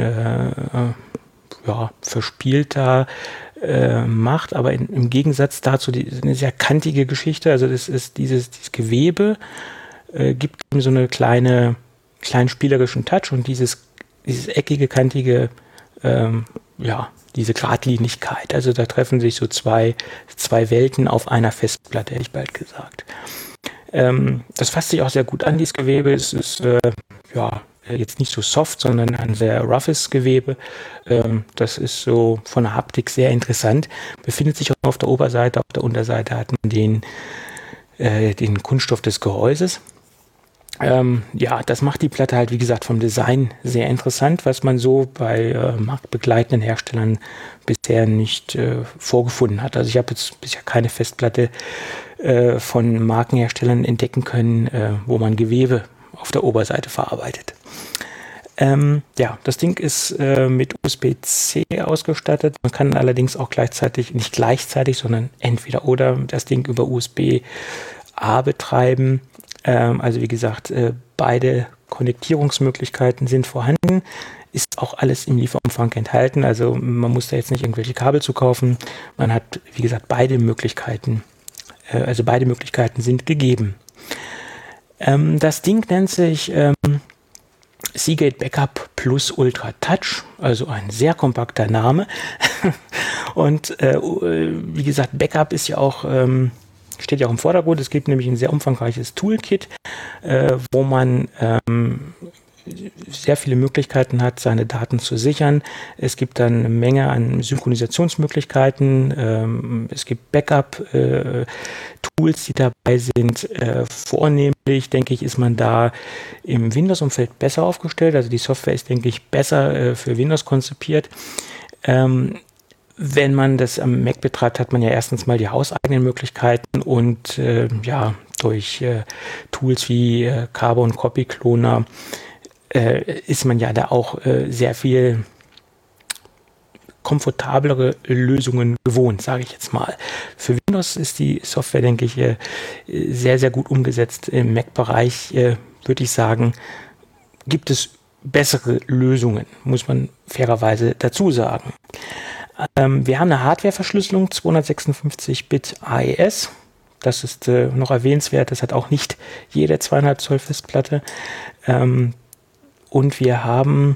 verspielter macht, aber im Gegensatz dazu eine sehr kantige Geschichte. Also das ist dieses Gewebe gibt ihm so eine kleinen spielerischen Touch und dieses eckige, kantige, diese Geradlinigkeit. Also da treffen sich so zwei Welten auf einer Festplatte, hätte ich bald gesagt. Das fasst sich auch sehr gut an, dieses Gewebe. Es ist jetzt nicht so soft, sondern ein sehr roughes Gewebe. Das ist so von der Haptik sehr interessant. Befindet sich auch auf der Oberseite, auf der Unterseite hat man den Kunststoff des Gehäuses. Das macht die Platte halt, wie gesagt, vom Design sehr interessant, was man so bei marktbegleitenden Herstellern bisher nicht vorgefunden hat. Also ich habe jetzt bisher keine Festplatte von Markenherstellern entdecken können, wo man Gewebe auf der Oberseite verarbeitet. Das Ding ist mit USB-C ausgestattet. Man kann allerdings auch nicht gleichzeitig, sondern entweder oder das Ding über USB-A betreiben. Also wie gesagt, beide Konnektierungsmöglichkeiten sind vorhanden. Ist auch alles im Lieferumfang enthalten. Also man muss da jetzt nicht irgendwelche Kabel zu kaufen. Man hat, wie gesagt, beide Möglichkeiten. Beide Möglichkeiten sind gegeben. Das Ding nennt sich Seagate Backup Plus Ultra Touch, also ein sehr kompakter Name. Und wie gesagt, Backup ist ja auch, steht ja auch im Vordergrund. Es gibt nämlich ein sehr umfangreiches Toolkit, wo man sehr viele Möglichkeiten hat, seine Daten zu sichern. Es gibt dann eine Menge an Synchronisationsmöglichkeiten. Es gibt Backup-Tools, die dabei sind. Vornehmlich, denke ich, ist man da im Windows-Umfeld besser aufgestellt. Also die Software ist, denke ich, besser für Windows konzipiert. Wenn man das am Mac betreibt, hat man ja erstens mal die hauseigenen Möglichkeiten und durch Tools wie Carbon Copy Cloner ist man ja da auch sehr viel komfortablere Lösungen gewohnt, sage ich jetzt mal. Für Windows ist die Software, denke ich, sehr, sehr gut umgesetzt. Im Mac-Bereich würde ich sagen, gibt es bessere Lösungen, muss man fairerweise dazu sagen. Wir haben eine Hardware-Verschlüsselung, 256-Bit AES. Das ist noch erwähnenswert, das hat auch nicht jede 2,5 Zoll Festplatte. Und wir haben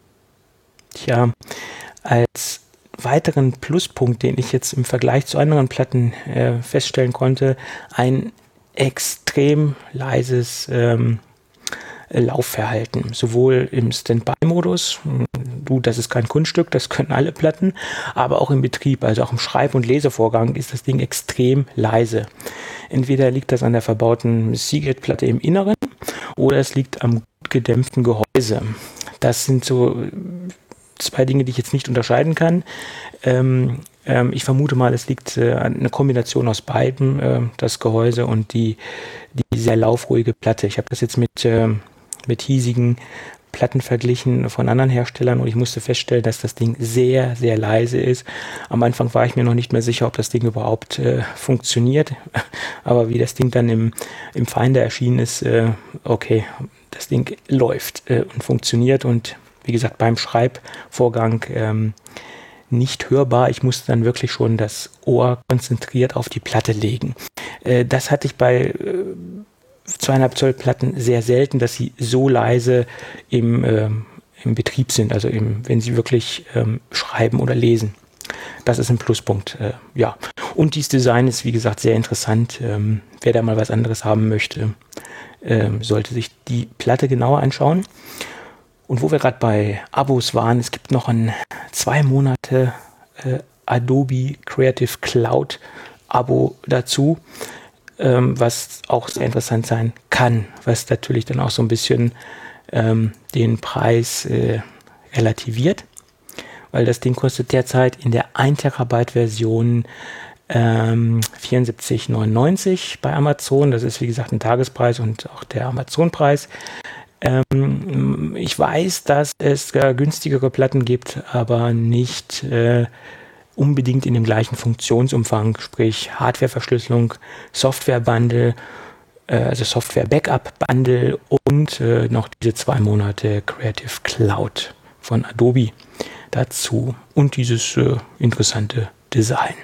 als weiteren Pluspunkt, den ich jetzt im Vergleich zu anderen Platten feststellen konnte, ein extrem leises Laufverhalten, sowohl im Standby-Modus, das ist kein Kunststück, das können alle Platten, aber auch im Betrieb, also auch im Schreib- und Lesevorgang ist das Ding extrem leise. Entweder liegt das an der verbauten Seagate-Platte im Inneren oder es liegt am gut gedämpften Gehäuse. Das sind so zwei Dinge, die ich jetzt nicht unterscheiden kann. Ich vermute mal, es liegt an einer Kombination aus beiden, das Gehäuse und die sehr laufruhige Platte. Ich habe das jetzt mit hiesigen Platten verglichen von anderen Herstellern und ich musste feststellen, dass das Ding sehr, sehr leise ist. Am Anfang war ich mir noch nicht mehr sicher, ob das Ding überhaupt funktioniert, aber wie das Ding dann im Finder erschienen ist, okay, das Ding läuft und funktioniert und wie gesagt, beim Schreibvorgang nicht hörbar. Ich musste dann wirklich schon das Ohr konzentriert auf die Platte legen. Das hatte ich bei 2,5 Zoll Platten sehr selten, dass sie so leise im Betrieb sind, also wenn sie wirklich schreiben oder lesen. Das ist ein Pluspunkt, ja. Und dieses Design ist, wie gesagt, sehr interessant. Wer da mal was anderes haben möchte, sollte sich die Platte genauer anschauen. Und wo wir gerade bei Abos waren, es gibt noch ein 2 Monate Adobe Creative Cloud Abo dazu, was auch sehr interessant sein kann, was natürlich dann auch so ein bisschen den Preis relativiert, weil das Ding kostet derzeit in der 1 Terabyte Version 74,99 bei Amazon. Das ist wie gesagt ein Tagespreis und auch der Amazon-Preis. Ich weiß, dass es günstigere Platten gibt, aber nicht unbedingt in dem gleichen Funktionsumfang, sprich Hardware-Verschlüsselung, Software-Bundle, also Software-Backup-Bundle und noch diese 2 Monate Creative Cloud von Adobe dazu und dieses interessante Design.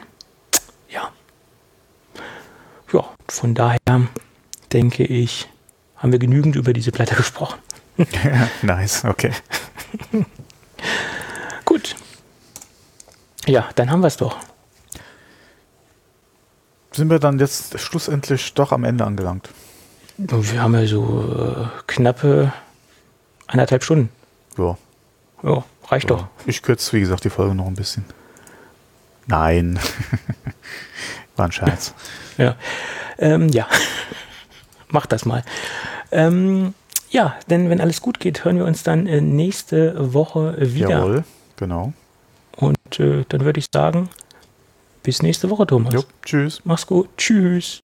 Ja, von daher denke ich, haben wir genügend über diese Platte gesprochen. Nice, okay. Gut. Ja, dann haben wir es doch. Sind wir dann jetzt schlussendlich doch am Ende angelangt? Wir haben ja so knappe 1,5 Stunden. Ja. Ja, reicht doch. Ich kürze, wie gesagt, die Folge noch ein bisschen. Nein. War ein Scherz. Ja. Ja. Mach das mal. Ja, denn wenn alles gut geht, hören wir uns dann nächste Woche wieder. Jawohl, genau. Und dann würde ich sagen, bis nächste Woche, Thomas. Jo, tschüss. Mach's gut. Tschüss.